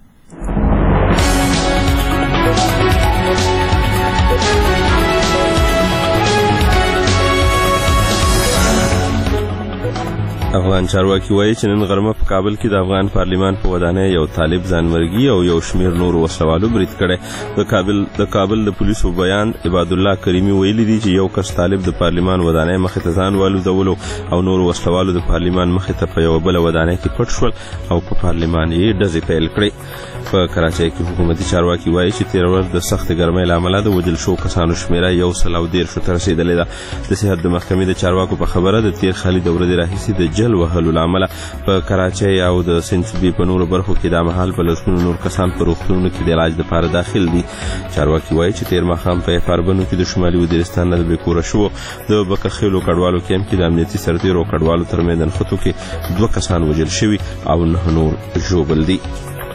افغان چارواکي وایي چې نن غرمه په کابل کې د افغان پارلیمان په ودانۍ یو طالب ځانمرګي او یو شمیر نور وسلوالو برید کړی. د کابل د کابل د پولیسو بیان عباد الله کریمي ویلي دي چې یو کس طالب د پارلیمان ودانۍ مخې ته ځان والوځولو او نور وسلوالو د پارلیمان مخې ته په یو بل ودانۍ کې پټ شول او په پارلیمان یې ډزې پیل کړې. په کراچۍ کې حکومتي چارواکي وایي چې تیر ورځ د سخت ګرمۍ له امله د وژل شو کسانو شمیره یو سل او دېرشو ته رسېدلې ده. د صحت د محکمې د چارواکو په خبره د تیر خالي د ورځې راهیسې د جل وهلو له امله په کراچۍ او د سند صوبې په نورو برخو کې دا مهال په لسګونو نور کسان په روغتونونو کې د علاج لپاره داخل دي. چارواکي وایي چې تیر ماښام په افاربنو کې د شمالي وزیرستان نه د بېکوره شوو د بکرخیلو کډوالو کیمپ کې د امنیتي سرتیرو کډوالو تر میدان خطو کې دوه کسان وژل شوي او نه نور ژوبل دي.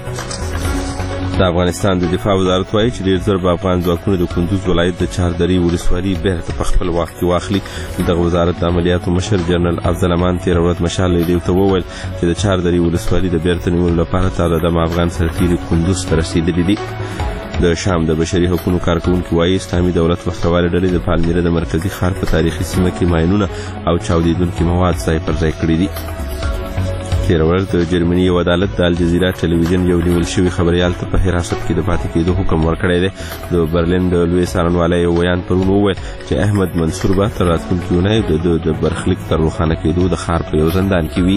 د افغانستان د دفاع وزارت وایي چې ډېر زر به افغان ځواکونه د کندوز ولایت د چاردرې ولسوالي بیرته په خپل واک کې واخلي. دغه وزارت د عملیاتو مشر جنرال افضل امان تېره ورځ مشال ریډیو ته وویل چې د چاردرې ولسوالي د بیرته نیولو لپاره تعداد افغان سرتیري کندوز ته رسېدلي دي. د شام د بشري حقوقو کارکوونکي وایي اسلامي دولت وسلوالې ډلې د پالمیره د مرکزي ښار په تاریخي سیمه کې ماینونه او چاودېدونکي مواد ځای پر ځای کړي دي. تېره ورځ د جرمني یو عدالت د الجزیره ټلویزیون یو نیول شوي خبریال ته په حراست کې د پاتې کېدو حکم ورکړی دی. د برلین د لوی څارنوالۍ یو ویان پرون وویل چې احمد منصور به تر راتلونکي اونۍ د ده د برخلیک تر روښانه کېدو د ښار په یو زندان کې وي.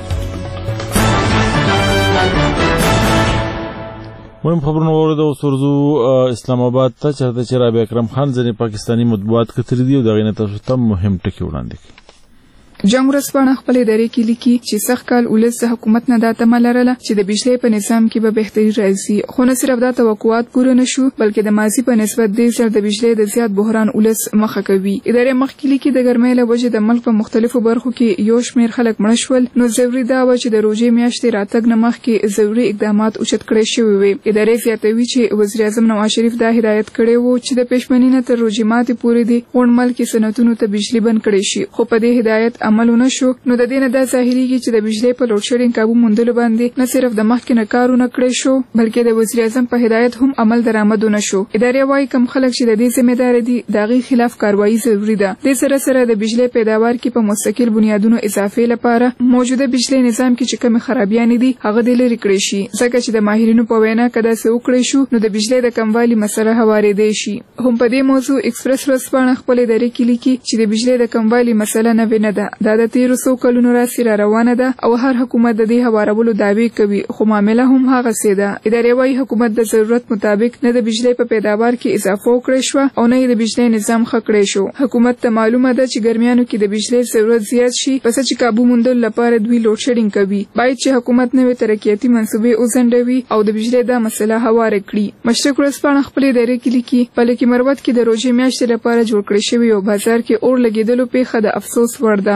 مهم خبرونه واورېده. اوس ورځو اسلام آباد ته چېرته چې رابعه اکرم خان ځینې پاکستاني مطبوعات کتلي دي او د هغې نه تاسو ته مهم ټکي وړاندې کړي. جنگ ورځپاڼه خپل ادارې کې لیکي چې سخت کال ولس د حکومت نه دا تمه لرله چې د بجلی په نظام کې به بهتري راځي، خو نه صرف دا توقعات پوره نشو بلکې د ماضي په نسبت دې ځل د بجلی د زیات بحران ولس مخه کوي. ادارې مخکې لیکي د ګرمۍ له وجې د ملک په مختلفو برخو کې یو شمېر خلک مړه شول، نو ضروري دا وه چې د روژې میاشتې راتګ نه مخکې ضروري اقدامات اوچت کړی شوي وي. ادارې زیاتوي چې وزیر اعظم نواز شریف دا هدایت کړی و چې د پېشمني نه تر روژې ماتې پورې د غونډ ملک صنعتونو ته بجلی بند کړی شي، خو په دې هدایت عمل ونه شو. نو د دې نه دا ظاهریږي چې د بجلی په لوډ شیډینګ کابو موندلو باندې نه صرف د مخکې نه کارونه کړی شو بلکې د وزیر اعظم په هدایت هم عمل درآمد ونه شو. ادارې وایي کم خلک چې د دې ذمهدار دي د هغې خلاف کاروایي ضروري ده. دې سره سره د بجلی پیداوار کې په مستقل بنیادونو اضافې لپاره موجوده بجلی نظام کې چې کومې خرابیانې دي هغه دې لرې کړی شي، ځکه چې د ماهرینو په وینا که داسې وکړی شو نو د بجلی د کموالي مسله هوارېدی شي. هم په دې موضوع اکسپرس ورځپاڼه خپل ادارې کې لیکي چې د بجلی د کموالي مسله نوې نه ده، دا د تېرو څو کلونو راسي را روانه ده او هر حکومت د دې هوارولو دعوې کوي، خو معامله هم هغسې ده. ادارې وایي حکومت د ضرورت مطابق نه د بجلی په پیداوار کې اضافه وکړی شوه او نه یې د بجلی نظام ښه کړی شو. حکومت ته معلومه ده چې ګرمیانو کې د بجلی ضرورت زیات شي، پس چې کابو موندلو لپاره دوی لوډ شیډینګ کوي. باید چې حکومت نوې ترقیاتي منصوبې وځنډوي او د بجلی دا مسله هواره کړي. مشرق ورځپاڼه خپل ادارې کې لیکي په لکي مروت کې د روژې میاشتې لپاره جوړ کړی شوی یو بازار کې اور لګېدلو پیښه د افسوس وړ ده.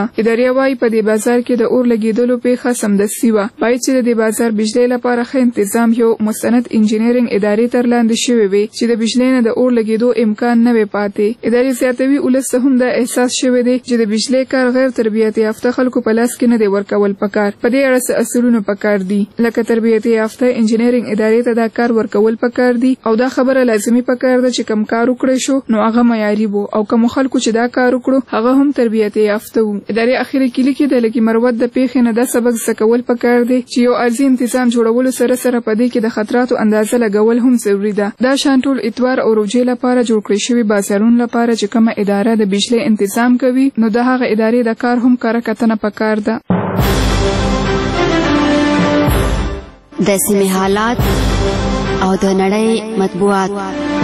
ادارې وايي په دې بازار کې د اور لګیدلو پیښه سمدستي وه. باید چې د دې بازار بجلی لپاره ښه تنظیم یو مستند انجینرینګ ادارې تر لاندې شوی وي چې د بجلی نه د اور لګیدو امکان نه وي پاتې. ادارې زیاتوي ولس ته هم دا احساس شوی دی چې د بجلی کار غیر تربیت یافته خلکو په لاس کې نه دی ورکول پکار. په دې اړه څه اصولونه پکار دي لکه تربیت یافته انجینرینګ ادارې ته دا کار ورکول پکار دي او دا خبره لازمي پکار ده چې کم کار وکړي شو نو هغه معیاري وو او کوم خلکو چې دا کار وکړو هغه هم تربیت یافته وو. ادارې اخیری کې لیکي د لګي مروت د پیښې نه د سبق زکول پکار دي چې یو ارزي تنظیم جوړول سره سره په دې کې د خطراتو اندازه لګول هم ضروري ده. دا شان ټول اتوار او روجې لپاره جوړ کړی شوی بازارونو لپاره چې کومه اداره د بجلی تنظیم کوي نو د هغه ادارې د کار هم کار کتنه پکار ده. د سیمې حالات او د نړۍ مطبوعات.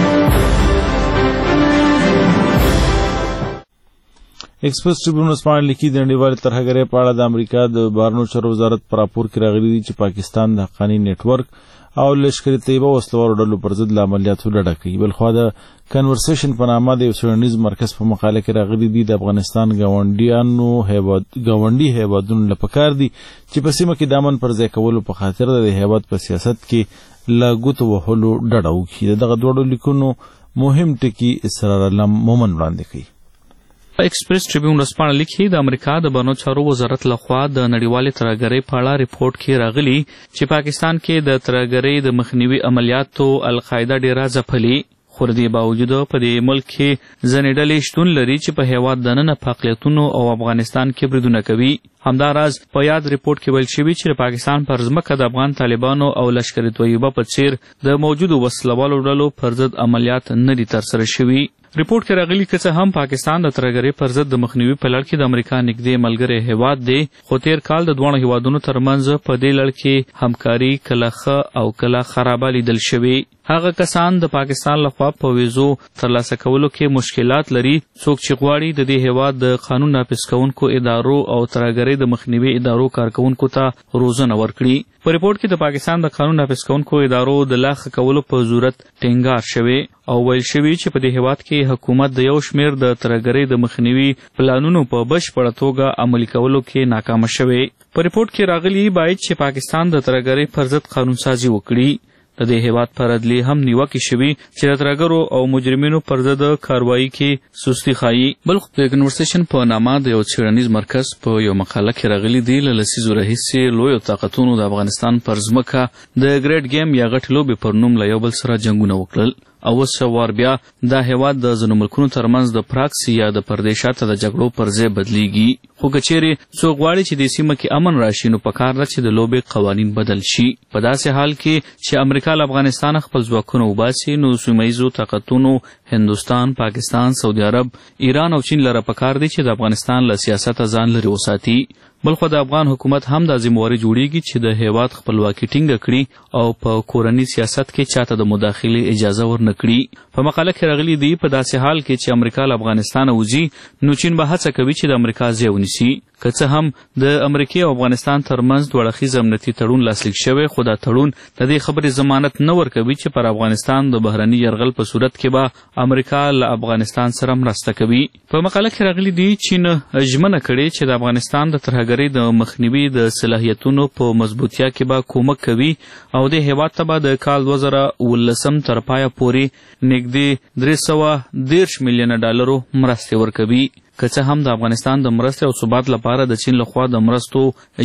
ایکسپریس ټریبیون سپاړه لیکي د نړیوال ترهګرۍ په اړه د امریکا د بهرنیو چارو وزارت په راپور کې راغلي دي چې پاکستان د حقاني نیټ ورک او لشکري طیبه وسلوارو ډلو پر ضد له عملیاتو ډډه کوي. بلخوا د کنورسیشن په نامه د یو څېړنیز مرکز په مقاله کې راغلي دي د افغانستان ګاونډیانو هیواد ګاونډي هیوادونو له پکار دي چې په سیمه کې د امن پر ځای کولو په خاطر د هیواد په سیاست کې له ګوتو وهلو ډډه وکړي. دغه دواړو لیکونو مهم ټکي اسرار علم مومن وړاندې کوي. ایکسپریس ټریبیون رسپانه لیکي د امریکا د بهرنیو چارو وزارت لخوا د نړیوالې ترهګرۍ په اړه ریپورت کې راغلي چې پاکستان کې د ترهګرۍ د مخنیوي عملیاتو القاعده ډیره ځپلي. خو د دې باوجود په دې ملک کې ځینې ډلې شتون لري چې په هیواد دننه په اقلیتونو او افغانستان کې بریدونه کوي. همداراز په یاد ریپورت کې ویل شوي چې پاکستان پر ځمکه د افغان طالبانو او لشکر طیبه په څیر د موجودو وسلوالو ډلو پر ضد عملیات نه دي ترسره شوي. ریپورت کې راغلي که څه هم پاکستان د ترهګرۍ پر ضد د مخنیوي په لړ کې د امریکا نږدې ملګری هیواد دی خو تیر کال د دواړو هیوادونو ترمنځ په دې لړ کې همکاري کله ښه او کله خرابه لیدل شوې. هغه کسان د پاکستان لخوا په ویزو ترلاسه کولو کې مشکلات لري څوک چې غواړي د دې هیواد د قانون نافذ کوونکو ادارو او ترهګرۍ د مخنیوي ادارو کارکوونکو ته روزنه ورکړي. په ریپورت کې د پاکستان د قانون نافذ کوونکو ادارو د لاښه کولو په ضرورت ټینګار شوی او ویل شوي چې په دې هیواد کې حکومت د یو شمېر د ترهګرۍ د مخنیوي پلانونو په بشپړه توګه عملي کولو کې ناکامه شوی. په ریپورت کې راغلي باید چې پاکستان د ترهګرۍ پر ضد قانون سازي وکړي. د دې هیواد پر عدلیې هم نیوکې شوي چې د ترهګرو او مجرمینو پر ضد کاروایي کې سستي ښایي. بل د کنورسیشن په نامه د یو څېړنیز مرکز په یو مقاله کې راغلي دي له لسیزو راهیسې لویو طاقتونو د افغانستان پر ځمکه د ګریډ ګیم یا غټې لوبې پر نوم له یو بل سره جنګونه وکړل او اوس وار بیا دا هیواد د ځینو ملکونو ترمنځ د پراکسي یا د پردې شاته د جګړو پر ځای بدلیږي. خو که چیرې څوک غواړي چې د سیمه کې امن راشي نو پکار ده چې د لوبې قوانین بدل شي. په داسې حال کې چې امریکا له افغانستان خپل ځواکونه وباسي نو سیمهییزو طاقتونو هندوستان، پاکستان، سعودي عرب، ایران او چین لره پکار دي چې د افغانستان له سیاسته ځان لرې وساتي. بلخو د افغان حکومت هم دا ذمهواري جوړیږي چې د هیواد خپلواکي ټینګه کړي او په کورني سیاست کې چاته د مداخلې اجازه ورنه کړي. په مقاله کې راغلي دي په داسې حال کې چې امریکا له افغانستانه وځي نو چین به هڅه کوي چې د امریکا ځای ونیسي. که څه هم د امریکې او افغانستان ترمنځ دوه اړخیز امنیتي تړون لاسلیک شوی خو دا تړون د دې خبرې ضمانت نه ورکوي چې پر افغانستان د بهرني یرغل په صورت کې به امریکا له افغانستان سره مرسته کوي. په مقاله کې راغلي دي چین ژمنه کړې چې د افغانستان د ترهګرۍ د مخنیوي د صلاحیتونو په مضبوطیا کې به کومک کوي او د هیواد ته به د کال دوه زره اوولسم تر پایه پورې نږدې درې سوه دېرش میلیونه ډالرو مرستې ورکوي. که څه هم د افغانستان د مرستې او ثبات لپاره د چین لخوا د مرستو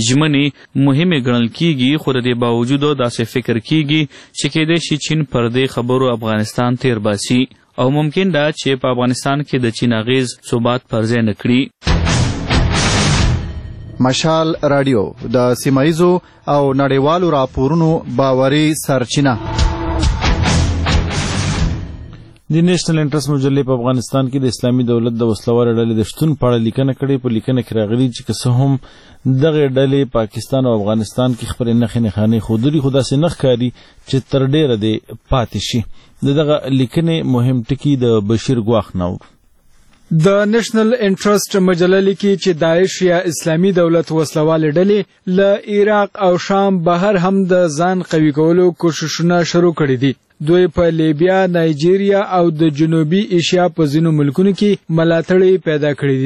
ژمنې مهمې ګڼل کیږي خو د دې باوجود داسې فکر کیږي چې کیدای شي چین پر دې خبرو افغانستان تیر باسي او ممکن ده چې په افغانستان کې د چین اغیز ثبات پر ځای نه کړي. مشال رادیو د سیمایزو او نړیوالو راپورونو باوري سرچینه. د نېشنل انټرست مجلې په افغانستان کې د اسلامي دولت د وسلوالو ډلې د شتون په اړه لیکنه کړې. په لیکنه کې راغلي چې که څه هم دغه ډلې پاکستان او افغانستان کې خپلې نښې نښانې ښودلي خو داسې نه ښکاري چې تر ډېره دې پاتې شي. د دغه لیکنې مهم ټکي د بشیر ګواخ نه و. د نېشنل انټرست مجله لیکي چې داعش یا اسلامي دولت وسلوالې ډلې له عراق او شام بهر هم د ځان قوي کولو کوششونه شروع کړي دي. دوی په لیبیا، نایجیریا او د جنوبي ایشیا په ځینو ملکونو کې ملاتړي پیدا کړي دي.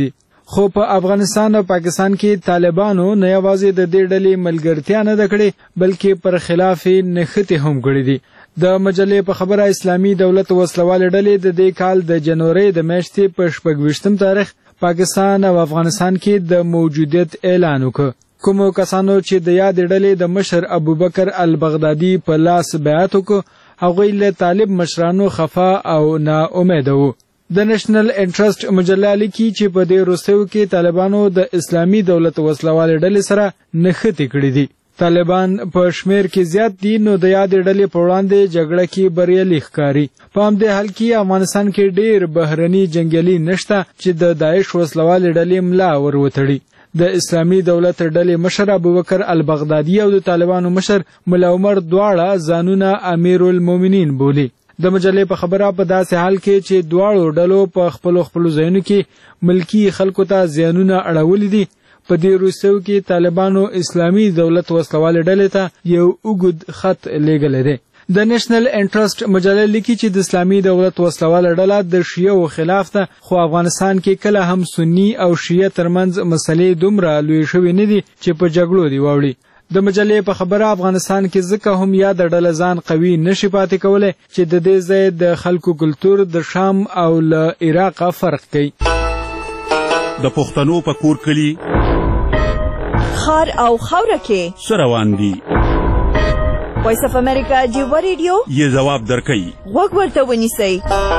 خو په افغانستان او پاکستان کې طالبانو نه یوازې د دې ډلې ملګرتیا نه ده کړې بلکې پر خلاف نښتې هم کړې دي. د مجلې په خبره اسلامي دولت وسلوال ډلې د دې کال د جنوري د میاشتې په شپږویشتم تاریخ پاکستان او افغانستان کې د موجودیت اعلان وکړ. کومو کسانو چې د یاد ډلې د مشر ابوبکر البغدادي په لاس بیعت وکړ هغوی له طالب مشرانو خفا او نا امیده وو. د نېشنل انټرست مجله لیکي چې په دې وروستیو کې طالبانو د اسلامي دولت وسلوالې ډلې سره نښتې کړې دي. طالبان په شمیر کې زیات دي نو د یادې ډلې په وړاندې جګړه کې بریالي ښکاري. په همدې حال کې افغانستان کې ډېر بهرني جنګیالي نشته چې د داعش وسلوالې ډلې ملا ور وتړي. د اسلامي دولت ډلې مشر ابوبکر البغدادي او د طالبانو مشر ملا عمر دواړه ځانونه امیر المؤمنین بولي. د مجلې په خبره په داسې حال کې چې دواړو ډلو په خپلو خپلو ځایونو کې ملکی خلکو ته زیانونه اړولي دي په دې وروستیو کې طالبانو اسلامي دولت وسلوالې ډلې ته یو اوږد خط لیږلی دی. د نېشنل انټرست مجله لیکي چې د اسلامي دولت وسلواله ډله د شیعو خلاف ده خو افغانستان کې کله هم سني او شیعه ترمنځ مسلې دومره لویې شوې نه دي چې په جګړو دي واوړي. د مجلې په خبره افغانستان کې ځکه هم یا د ډله ځان قوي نشي پاتې کولی چې د دې ځای د خلکو کلتور د شام او له عراقه فرق کوي. د پښتنو په کور کلي خار او خاوره کې څه روان دي وایس اف امریکا جیوا ریډیو یې ځواب درکوي. غوږ ورته ونیسئ.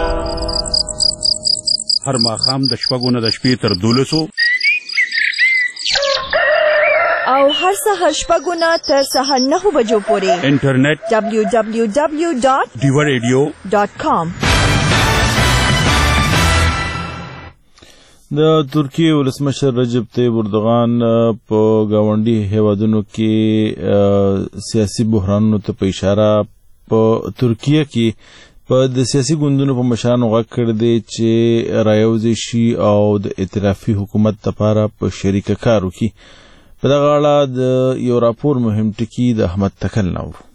هر ماښام د شپږو نه د شپې تر دولسو او هر سهار شپږو نه تر سهار نهو بجو پورې انټرنیټ ډبلیو ډبلیو ډبلیو ډاټ ډیوا ریډیو ډاټ کام. د ترکیې ولسمشر رجب طیب اردوغان په ګاونډي هیوادونو کې سیاسي بحرانونو ته په اشاره په ترکیه کې په د سیاسي ګوندونو په مشرانو غږ کړی دی چې رايوځي شي او د ائتلافي حکومت لپاره په شریکه کار وکړي. په دغه اړه د یو راپور مهم ټکي د احمد تکل نه و.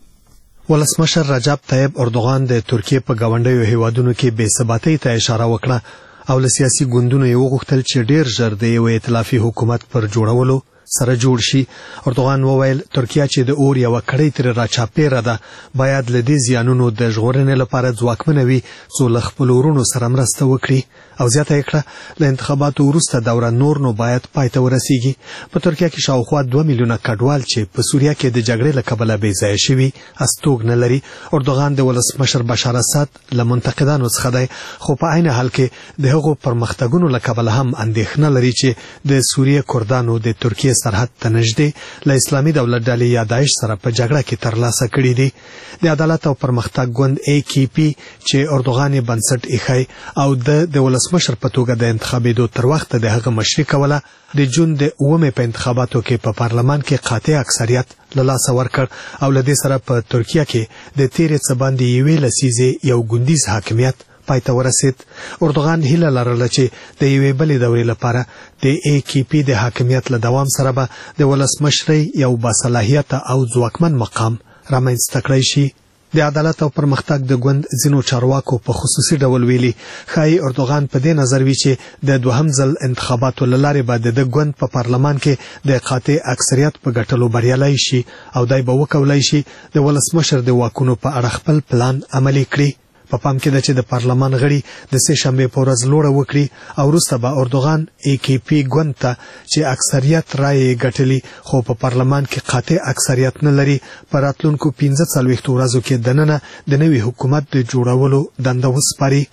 ولسمشر رجب طیب اردوغان د ترکیې په ګاونډیو هیوادونو کې بې ثباتۍ ته اشاره وکړه او له سیاسي ګوندونو یې وغوښتل چې ډېر ژر د یو ائتلافي حکومت پر جوړولو سره جوړ شي. اردوغان وویل ترکیه چې د اور یوه کړۍ ترې راچاپېره ده باید له دې زیانونو د ژغورنې لپاره ځواکمنه وي څو له خپلو وروڼو سره مرسته وکړي او زیاته یې کړه له انتخاباتو وروسته دوره نور نو باید پای ته ورسیږي. په ترکیه کې شاوخوا دوه میلیونه کډوال چې په سوریه کې د جګړې له کبله بې ځایه شوي استوګنه لري. اردوغان د ولسمشر بشار اسد له منتقدانو څخه دی خو په عین حال کې د هغو پرمختګونو له کبله هم اندېښنه لري چې د سوریې کردانو د ترکیې سرحد ته نږدې له اسلامي دولت ډلې یا داعش سره په جګړه کې ترلاسه کړي دي. د عدالت او پرمختګ ګوند ای کی پی چې اردوغان یې بنسټ ایښی او د د ولسمشر په توګه د انتخابېدو تر وخته د هغه مشري کوله د جون د اوومې په انتخاباتو کې په پارلمان کې قاطع اکثریت له لاسه ورکړ او له دې سره په ترکیه کې د تیرې څه باندې یوې لسیزې یو ګوندیز حاکمیت پای ته ورسید. اردوغان هیله لرله چې د یوې بلې دورې لپاره د ای کی پی د حاکمیت له دوام سره به د ولسمشرۍ یو باصلاحیته او ځواکمن مقام رامنځته کړی شي. د عدالت او پرمختګ د ګوند ځینو چارواکو په خصوصي ډول ویلي ښایي اردوغان په دې نظر وي چې د دوهم ځل انتخاباتو له لارې به د ګوند په پارلمان کې د قاطع اکثریت په ګټلو بریالی شي او دی به وکولی شي د ولسمشر د واکونو په اړه خپل پلان عملي کړي. په پام کې ده چې د پارلمان غړي د سه شنبې په ورځ لوړه وکړي او وروسته به اردوغان ای کی پی ګوند ته چې اکثریت رایې ګټلي خو په پارلمان کې قاطع اکثریت نه لري په راتلونکو پنځه څلوېښتو ورځو کې دننه د نوي حکومت د جوړولو دنده وسپاري.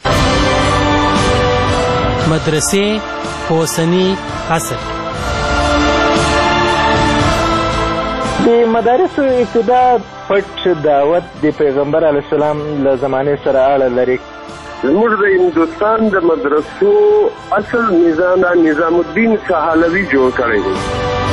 مدرسې په اوسني عصر د مدارسو ابتدا پټ دعوت د پیغمبر علیه السلام له زمانې سره اړه لري. زموږ د هندوستان د مدرسو اصل نظام نظام الدین سهالوي جوړ کړی دی.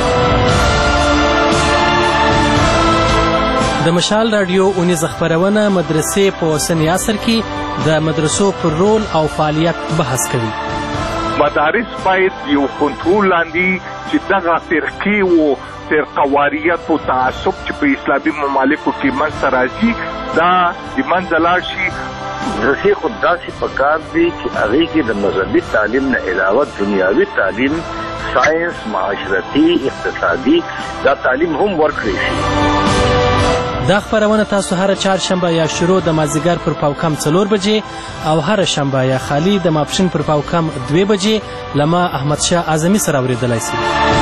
د مشال رادیو اونیز خبرونه مدرسې په اوسني عصر کې د مدرسو پر رول او فعالیت بحث کوي. مدارس باید یو کنټرول لاندې چې دغه فرقې و فرقواریت او تعصب چې په اسلامي ممالکو کې منځته راځي دا د منځه لاړ شي. مدرسې خو داسې پکار دي چې هغې کې د مذهبي تعلیم نه علاوه دنیاوي تعلیم ساينس معاشرتي اقتصادي دا تعلیم هم ورکړي شي. دا خبرونه تاسو هر چهارشنبه یا شروع د مازدیګر پر پاوکم څلور بجې او هر شنبه یا خالی د ماپښین پر پاوکم دوه بجې لما احمد شاه اعظمي سره اوریدلای شي.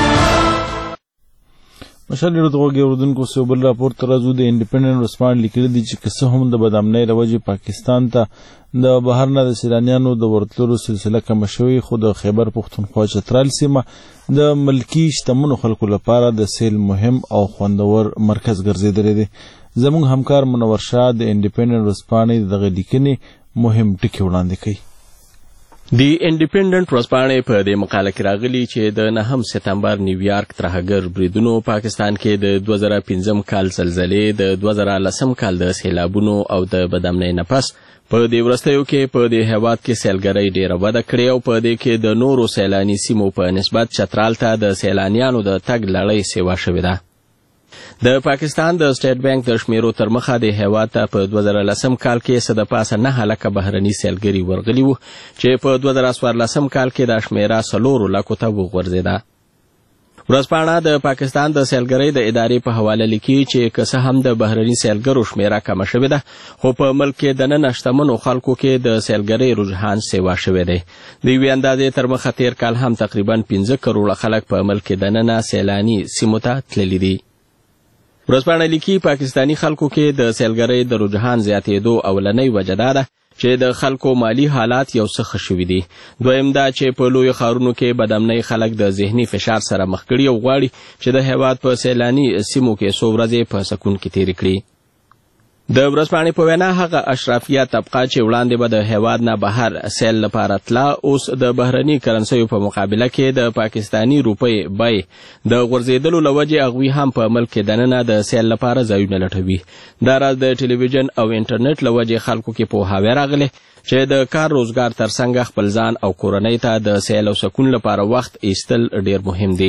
مشال ډیرو اوردونکو سو بل راپور تر ازو د انډیپندنت ورسپانډ لیکل دي چې کسه هم د بدامنۍ روجي پاکستان ته د بهر نه د سیلانیانو د ورتلو سلسله کم شوی خو د خیبر پختونخوا چترال سیمه د ملکی شتمنو خلکو لپاره د سیل مهم او خوندور مرکز ګرځیدلی دی. زموږ همکار منور شاه د انډیپندنت ورسپانډ دغه لیکنې مهم ټکي وړاندې کوي. دی انډیپندنت ورځپاڼې په دې مقاله کې راغلي چې د نهم سپتمبر نیویارک ترهګر بریدونو پاکستان کې د دوه زره پنځم کال زلزلې د دوه زره لسم کال د سیلابونو او د بدامنۍ نه پس په دې وروستیو کې په دې هیواد کې سیلګرۍ ډېره وده کړې او په دې کې د نورو سیلاني سیمو په نسبت چترال ته د سیلانیانو د تګ لړۍ سیوا شوې ده. د پاکستان د سټیټ بانک د شمیرو تر مخه د هیواد ته په دوه زره لسم کال کې څه د پاسه نه هلکه بهرني سیلګري ورغلي وو چې په دوه زره څوارلسم کال کې دا شمیره څلورو لکو ته وغورځېده. ورځپاڼه د پاکستان د سیلګرۍ د ادارې په حواله لیکي چې که څه هم د بهرني سیلګرو شمیره کمه شوې ده خو په ملک کې دننه شتمنو خلکو کې د سیلګرۍ رجحان سیوا شوی دی. د یوې اندازې تر مخه تیر کال هم تقریبا پنځه کروړه خلک په ملک کې دننه سیلاني سیمو ته تللي دي. ورځپاڼه لیکي پاکستانی خلکو کې د سیلګرۍ د رجحان زیاتېدو اولنۍ وجه دا ده چې د خلکو مالی حالات یو څه ښه شوي دي. دویم دا چې په لویو ښارونو کې بدامنۍ خلک د ذهني فشار سره مخ کړي او غواړي چې د هیواد په سیلاني سیمو کې څو ورځې په سکون کې تېرې کړي. د ورځپاڼې په وینا هغه اشرافیه طبقه چې وړاندې به د هیواد نه بهر سیل لپاره تله اوس د بهرني کرنسیو په مقابله کې د پاکستانی روپۍ بیې د غورځېدلو له وجې هغوی هم په ملک کې دننه د سیل لپاره ځایونه لټوي. دا راز د ټلویزیون او انټرنیټ له وجې خلکو کې پوهاوی راغلی چې د کار روزګار ترڅنګ خپل ځان او کورنۍ ته د سیل او سکون لپاره وخت ایستل ډېر مهم دی.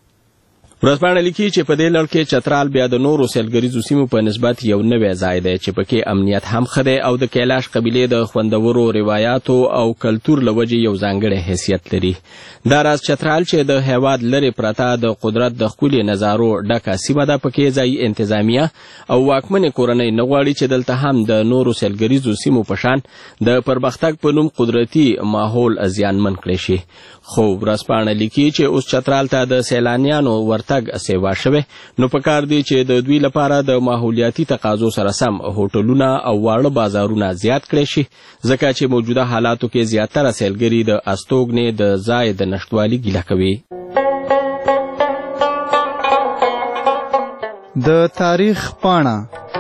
ورځپاڼه لیکي چې په دې لړ کې چترال بیا د نورو سیلګریزو سیمو په نسبت یو نوی ځای دی چې پکې امنیت هم ښه دی او د کیلاش قبیلې د خوندورو روایاتو او کلتور له وجې یو ځانګړی حیثیت لري. دا راز چترال چې د هیواد لرې پرته د قدرت د ښکلي نظارو ډکه سیمه ده پکې ځایي انتظامیه او واکمنې کورنۍ نه غواړي چې دلته هم د نورو سیلګریزو سیمو په شان د پرمختګ په نوم قدرتي ماحول زیانمن کړی شي. خو ورځپاڼه لیکي چې اوس چترال ته د سیلانیانو ورتګ سیوا شوی نو پکار دی چې د دوی لپاره د ماحولیاتي تقاضو سره سم هوټلونه او واړه بازارونه زیات کړي شي ځکه چې موجوده حالاتو کې زیاتره سیلګري د استوګنې د ځای د نشټوالي ګیله کوي. د تاریخ پاڼه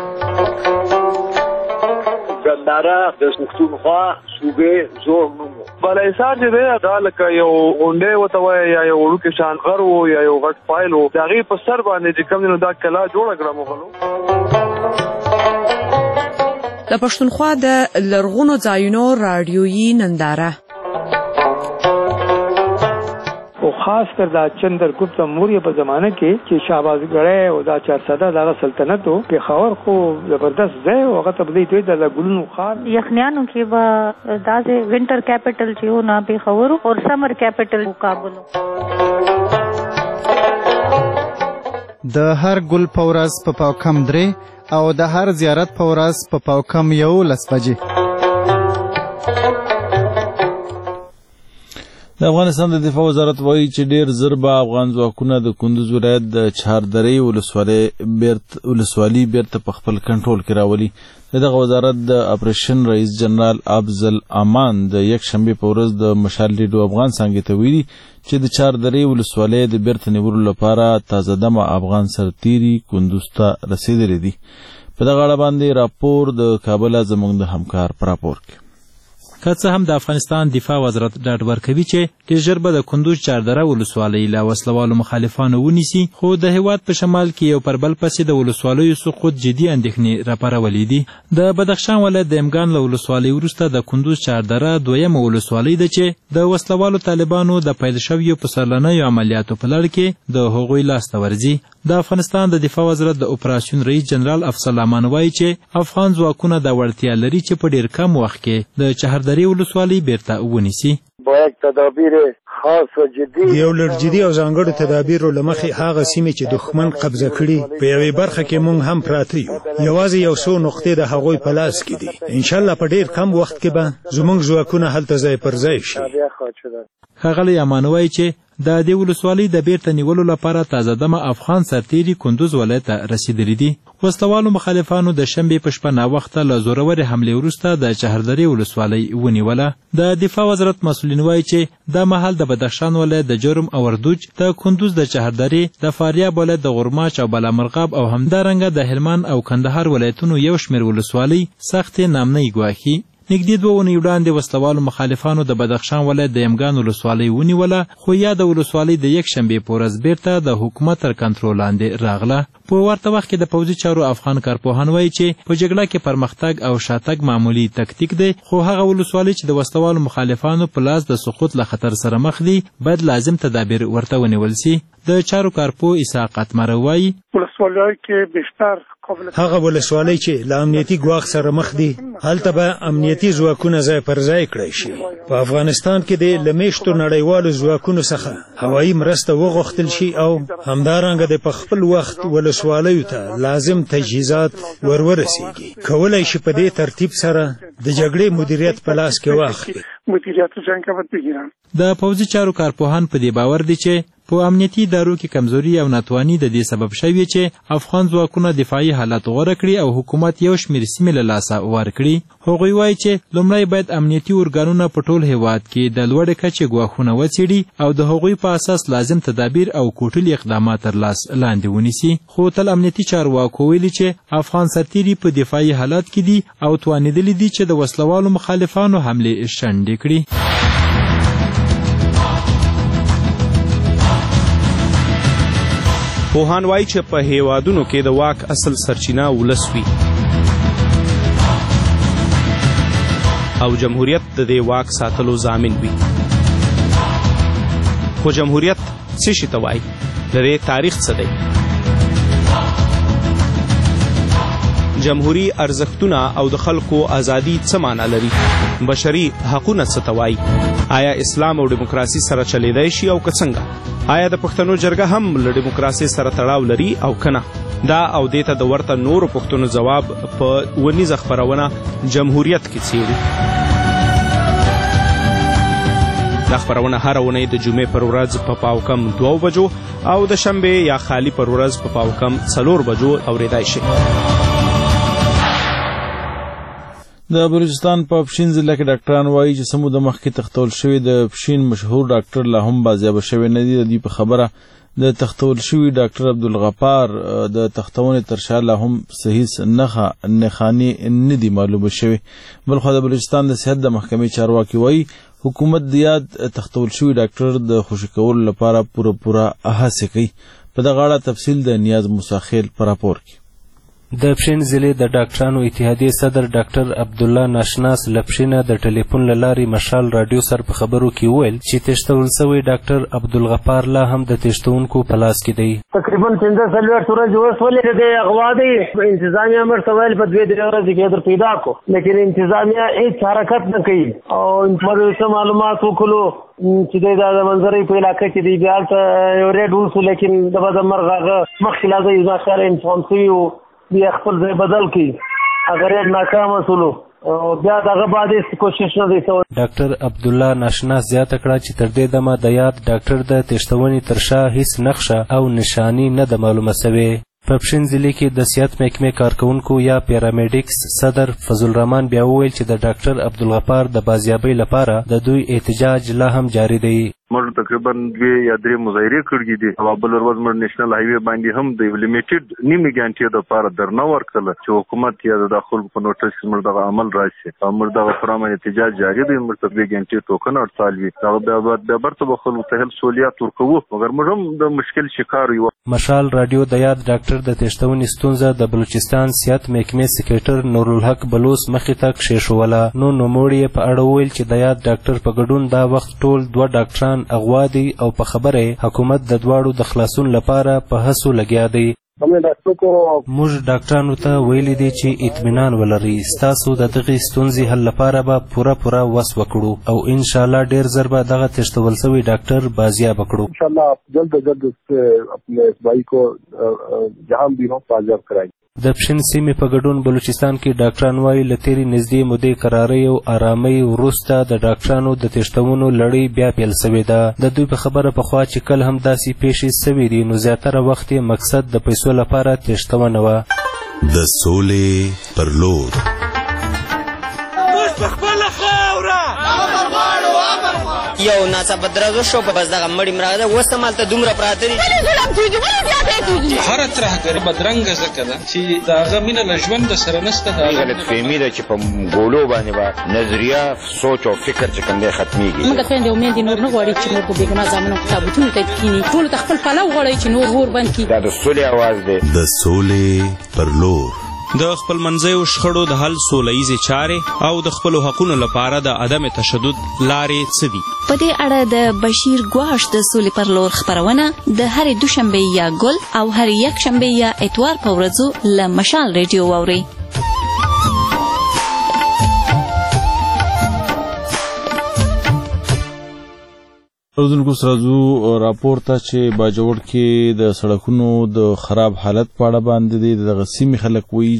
ګنداره د پښتونخوا صوبې زوړ نوم بلایسار چې دی دا لکه یو غونډۍ ورته وایي یا یو وړوکی شان غر و یا یو غټ فایل و د هغې په سر باندې چې کوم دی نو دا کلا جوړه کړه مغلو. د پښتونخوا د لرغونو ځایونو راډیویي ننداره او خاص کر دا چندرګپت موریه په زمانه کې چې شهبازګړی او دا چارسده دغه سلطنت و پېښور خو زبردست ځای و هغه ته به دوی د ګلونو ښار یخنیانو کې به داسې وینټر کیپټل چې و نه پېښور او سمر کیپټل کابل. د هر ګل په ورځ په پاوکم درې او د هر زیارت په ورځ په پاوکم یولس بجې. د افغانستان د دفاع وزارت وایي چې ډېر زر به افغان ځواکونه د کندوز ولایت د چهاردرې ولسوالي بیرته په خپل کنټرول کې راولي. د دغه وزارت د اپریشن رئیس جنرال افضل امان د یک شنبې په ورځ د مشال ریډیو افغان څانګې ته ویلي چې د چهاردرې ولسوالۍ د بیرته نیولو لپاره تازه دمه افغان سرتیري کندوز ته رسېدلي دي. په دغه اړه باندې راپور د کابل زموږ د همکار په راپور کې. که څه هم د افغانستان دفاع وزارت ډاډ ورکوي چې ډېر ژر به د کندوز چهاردره ولسوالۍ له وسلوالو مخالفانو ونیسي خو د هیواد په شمال کې یو پر بل پسې د ولسوالیو سقوط جدي اندېښنې راپارولې دي. د بدخشان ولایت د امګان له ولسوالۍ وروسته د کندوز چهاردره دویمه ولسوالۍ ده چې د وسلوالو طالبانو د پیل شویو پسرلنیو عملیاتو په لړ کې د هغوی لاسته ورځي. د افغانستان د دفاع وزارت د اپراسیون رئیس جنرال افضل امان وایي چې افغان ځواکونه دا وړتیا لري چې په ډېر کم وخت کې د چهاردرې ولسوالۍ بیرته ونیسي. با یک تدابیر خاص و جدي یو لړ جدي او ځانګړو تدابیرو له مخې هغه سیمې چې دښمن قبضه کړي په یوې برخه کې موږ هم پراته یو یوازې یو څو نقطې د هغوی په لاس کې دي انشاءالله په ډیر کم وخت کې به زموږ ځواکونه هلته ځای پر ځای شي. ښاغلی امان وایي چې د دې ولسوالۍ د بیرته نیولو لپاره تازه دمه افغان سرتیري کندوز ولایت ته رسیدلي دي. وسلوالو مخالفانو د شنبې په شپه ناوخته له زورورې حملې وروسته د چهردرې ولسوالۍ ونیوله. د دفاع وزارت مسؤلین وایي چې دا مهال د بدخشان ولایت د جرم او اردوج، د کندوز د چهردرې، د فاریاب ولایت د غورماچ او بالامرغاب او همدارنګه د هلمند او کندهار ولایتونو یو شمېر ولسوالۍ سختې نامنۍ ګواښي. نږدې دوه اونۍ وړاندې وسلوالو مخالفانو د بدخشان ولایت د یمګان ولسوالۍ ونیوله، خو یاده ولسوالۍ د یک شنبې په ورځ بیرته د حکومت تر کنټرول لاندې راغله. په ورته وخت کې د پوځي چارو افغان کارپوهان وایي چې په جګړه کې پرمختګ او شاتګ معمولی تکتیک دی، خو هغه ولسوالۍ چې د وسلوالو مخالفانو په لاس د سقوط له خطر سره مخ دي باید لازم تدابیر ورته ونیول سي. د چارو کارپوه اسحاق اتمره وایي ولسوالۍ کې بیشتر هغه ولسوالۍ چې له امنیتي ګواښ سره مخ دي هلته به امنیتي ځواکونه ځای پر ځای کړی شي. په افغانستان کې د له میشتو نړیوالو ځواکونو څخه هوایي مرسته وغوښتل شي او همدارنګه د په خپل وخت ولسوالیو ته لازم تجهیزات ورورسیږي. کولی شي په دې ترتیب سره د جګړې مدیریت په لاس کې واخلي. مدیریت جنگ کوي بگیرن. د پوځي چارو کارپوهان په دې باور دي چې په امنیتي ادارو کې کمزوري او ناتواني د دې سبب شوی چې افغان ځواکونه دفاعي حالت غوره کړي او حکومت یو شمېر سیمې له لاسه ورکړي. هغوی وایي چې لومړی باید امنیتي ارګانونه په ټول هیواد کې د لوړې کچې ګواښونه وڅېړي او د هغوی په اساس لازم تدابیر او کوټلي اقدامات تر لاس لاندې ونیسي. خو تل امنیتي چارواکو ویلي چې افغان سرتیري په دفاعي حالت کې دي او توانېدلي دي چې د وسلوالو مخالفانو حملې شنډې کړي. پوهان وایي چې په هیوادونو کې د واک اصل سرچینه ولس وي او جمهوریت د دې واک ساتلو ضامن وي. خو جمهوریت څه شي ته وایي؟ د دې تاریخ څه دی؟ جمهوری ارزښتونه او د خلکو ازادي څه معنا لري؟ بشري حقونه څه ته وایي؟ آیا اسلام او دیموکراسي سره چلیدای شي او که څنګه؟ آیا د پښتنو جرګه هم له دیموکراسي سره تړاو لري او کنه؟ دا او دې ته د ورته نورو پښتنو ځواب په ونیزه خپرونه جمهوریت کې څېړو. دا خپرونه هره اونۍ د جمعې پر ورځ په پاوکم دوو بجو او د شنبې یا خالی پر ورځ په پاوکم څلور بجو اورېدای شي. د بلوچستان په پښین ضلع کې ډاکټران وایي چې سمو د مخکې تختول شوی د پښین مشهور ډاکټر لا هم بازیابه شوی نه دی. د دې په خبره د تختول شوی ډاکټر عبدالغفار د تختونې تر شا لا هم صحیح نښه نښانې نه دي معلومه شوې. بلخوا د بلوچستان د صحت د محکمې چارواکي وایي حکومت د یاد تختول شوی ډاکټر د خوشي کولو لپاره پوره پوره هڅې کوي. په دغه اړه تفصیل د نیاز موساخیل په راپور کې. د پښین ضلع د ډاکټرانو اتحادیې صدر ډاکټر عبدالله ناشناس له پښینه د ټلیفون له لارې مشال راډیو سره په خبرو کې وویل چې تښتول سوی ډاکټر عبدالغفار لا هم د تښتونکو په لاس کې دی. تقریبا پنځه څلوېښت ورځې وشولې د اغوا دی. انتظامیه امر ویل په دوې درې ورځې کې در پیدا کو، لیکن انتظامیه هیڅ حرکت نه کوي او موږ معلومات وکړو چې د منظرې په علاقه کې دی بیا هلته یو ریډ وسو، لیکن د بدمرغ هغه مخکې لازم یو ځای انفارم شوي وو بیا خپل ځای بدل کړي، هغه ریډ ناکامه شولو او بیا دغه بعد هېڅ کوشش نه دی شوی. ډاکټر عبدالله ناشناس زیاته کړه چې تر دې دمه د یاد ډاکټر د تښتونې تر شا هېڅ نښه او نښاني نه ده معلومه سوې. په پښین ضلع کې د صحت محکمې کارکوونکو یا پیرامیډیکس صدر فضل الرحمن بیا وویل چې د ډاکټر عبدالغفار د بازیابۍ لپاره د دوی احتجاج لا هم جاری دی. موږ تقریبا دوی یا درې مظاهرې کړې دي او بل ورځ موږ نېشنل هایوې باندې هم د لیمیټډ نیمې ګانټې لپاره درنه ورکړله چې حکومت یا د خلکو په نوټس کې موږ دغه عمل راشي او موږ دغه پرامه احتجاج جاری دی. موږ ته دوې ګانټې ټوکن اړتیا وي دغه بیا بیا برته به خلکو ته هېڅ سهولیات ورکوو مګر موږ هم د مشکل شکار یو. مشال راډیو د یاد ډاکټر د تښتونې ستونزه د بلوچستان صحت محکمې سکریټر نورالحق بلوس مخې ته کښېښوله. نو نوموړي یې په اړه وویل چې د یاد ډاکټر په ګډون دا وخت ټول دوه ډاکټران اغوا دي او په خبره حکومت د دواړو د خلاصون لپاره په هڅو لګیا دی. موږ ډاکټرانو ته ویلي دي چې اطمینان ولري ستاسو د دغې ستونزې حل لپاره به پوره پوره وس وکړو او ان شاء الله ډیر زر به دغه تشتول شوی ډاکټر بازیاب کړو ان شاء الله جلد از جلد اپنے اس بھائی کو جہاں بھی ہو بازیاب کرائیں. د پښین سیمې په ګډون بلوچستان کې ډاکټران وایي له تېرې نږدې مودې قرارۍ او آرامۍ وروسته د ډاکټرانو د تښتونو لړۍ بیا پیل سوې ده. د دوی په خبره پخوا چې کله هم داسې پیښې سوي دي نو زیاتره وخت یې مقصد د پیسو لپاره تښتونه وه. د سولې پر لور یو ناڅاپه درز شو په بس دغه مړی مراده اوس همالته دومره پراته دي هره ترهګري بدرنګه ځکه ده چې د هغه مینه له ژونده سره نشته. غلطفهمي ده چې په ګولو باندې به نظریه سوچ او فکر چې کوم دی ختمیږي. موږ خویندې او میندې نور نه غواړي چې نور په بېګناه زامنو تابوتونو ته کښېني. ټولو ته خپل پلو غواړئ چې نور اور بند کړي. دا د سولې اواز دی. د سولې پر لور د خپل منځیو شخړو د حل سوله ییزې چارې او د خپلو حقونو لپاره د عدم تشدد لارې څه دي؟ په دې اړه د بشیر ګواش د سولې پر لور خپرونه د هرې دوشنبې یا ګل او هرې یکشنبې یا اتوار په ورځو له مشال ریډیو واورئ. اوردونکو سره زو راپور ته چې باجوړ کې د سړکونو د خراب حالت په اړه باندې دي. دغه سیمې خلک وایي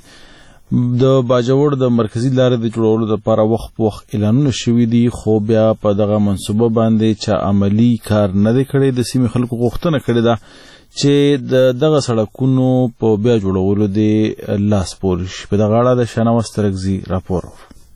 چې د باجوړ د مرکزي لارې د جوړولو لپاره وخت په وخت اعلانونه شوي دي خو بیا په دغه منصوبه باندې چا عملي کار نه دی کړی. د سیمې خلکو غوښتنه کړې ده چې د دغه سړکونو په بیا جوړولو د لاس پورې شي. په دغه اړه د شناوس ترکزي راپور.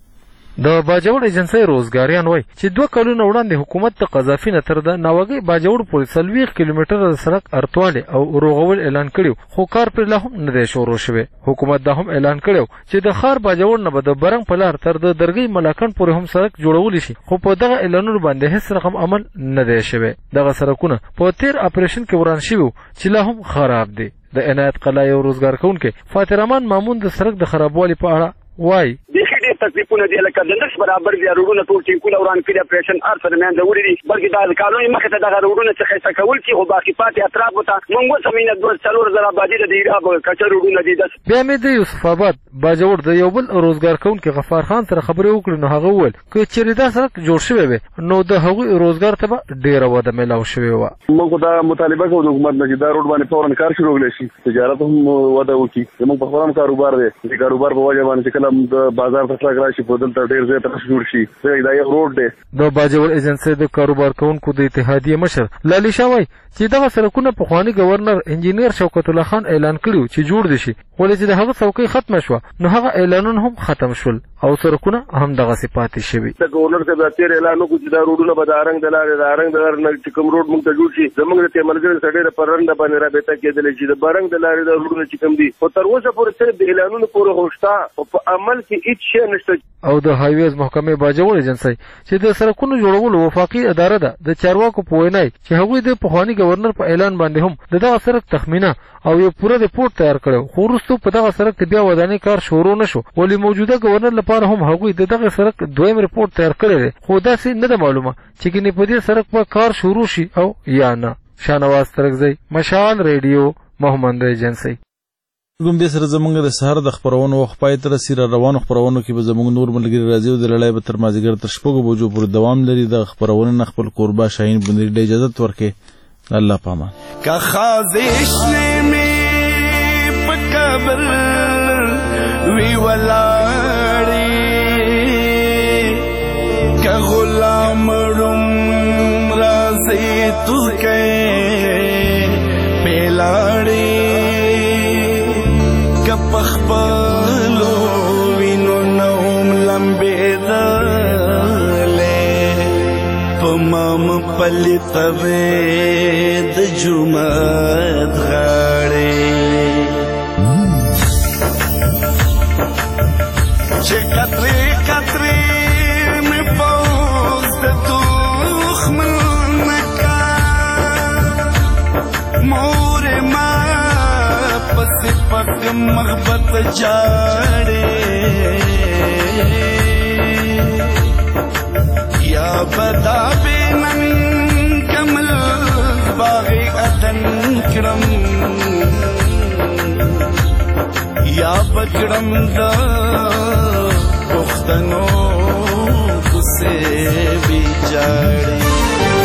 د باجوړ ایجنسۍ روزګاریان وایي چې دوه کلونه وړاندې حکومت د قذافي نه تر د ناوګۍ باجوړ پورې څلوېښت کیلومتره د سړک ارتوالی او روغول اعلان کړي خو کار پرې لا هم نه دی شروع شوی. حکومت دا هم اعلان کړی چې د ښار باجوړ نه به د برنګ په لار تر د درګۍ ملاکنډ پورې هم سړک جوړولی شي خو په دغه اعلانونو باندې هېڅ رقم عمل نه دی شوی. دغه سړکونه په تیر اپریشن کې وران شوي چې لا هم خراب دي. د عنایت قلعه یو روزګار کوونکی فاتح رحمان مامون د سړک د خرابوالي په اړه وایي تکلیفونه دي لکه د نقش برابر دي روډونه ټول ټینکونه وران کړي اپریشن هر څه میان د وړي دي بلکې دا کالونی مخې ته دغه روډونه څخه څه کول چې خو باقي پاتې اطراف ته مونږ سمینه دوه څلور زره آبادي د ایرا په کچا روډونه دي. بیا مې د یوسف آباد باجوړ د یو بل روزګار کوونکي غفار خان سره خبرې وکړې نو هغه وویل که چېرې دا سړک جوړ شوی وي نو د هغوی روزګار ته به ډېره وده میلاو شوې وه. موږ دا مطالبه کوو د حکومت نه چې دا روډ باندې فورا کار شروع کړی شي تجارت هم وده وکړي. زموږ په خپل هم کاروبار دی د کاروبار په وجه باندې چې کله د بازار ته تګ راشي په دلته ډېر ځای ته جوړ شي دا یو روډ دی. د باجوړ ایجنسۍ د کاروبار کوونکو د اتحادیې مشر لالي شاه وایي چې دغه سړکونه پخواني ګورنر انجینیر شوکت الله خان اعلان کړي چې جوړ دي شي ولې چې د هغه څوکۍ ختمه شوه نو هغه اعلانونه هم ختم شول او سړکونه هم دغسې پاتې شوي. د ګورنر صاحب دا تېر اعلان وکړو چې دا روډونه به د ارنګ د لارې د ارنګ د لارې نه چې کوم روډ موږ ته جوړ شي زموږ د تیملګرې سره ډېره په رنډه باندې رابطه کېدلی شي. د برنګ د لارې د روډونه چې کوم دي خو تر اوسه پورې صرف د اعلانونو پورې خو شته او په عمل کې هېڅ شی نشته. او د هایویز محکمې باجوړ ایجنسۍ چې د سړکونو جوړولو وفاقي اداره ده د چارواکو په وینا چې هغوی د پخواني ګورنر په اعلان باندې هم د دغه سړک تخمینه او یو پوره ریپورټ تیار کړی خو وروسته په دغه سړک بیا ودانۍ کار شروع نه شو ولې موجوده ګورنر لپاره هم هغوی د دغه سړک دویم ریپورټ تیار کړی دی خو داسې نه ده معلومه چې ګینې په دې سړک به کار شروع شي او یا نه. شاهنواز ترکزی مشال ریډیو محمد ایجنسۍ. کوم دې سره زمونږ د سهار د خپرونو وخت پای ته رسي. را روانو خپرونو کې به زمونږ نور ملګري راځي او د لړۍ به تر مازدیګر تر شپږو بجو پورې دوام لري. د خپرونې نه خپل کوربه شاهین بندري ډېر اجازت ورکړي. الله پامان که خازش نمی په قبر وی ولاړې که غلام روم رازي تو کې پلاړې که پخپلو وینو نوم لمبېدلې پمام پلیت وې د جمعت غاړې چې کترې کترې مې پوز د دښمن نکا مور ما پس پک محبت جاړې یا بدا بینن کمل باغی اتن کرم بیا بکړم د پښتنو کوڅې ویجاړې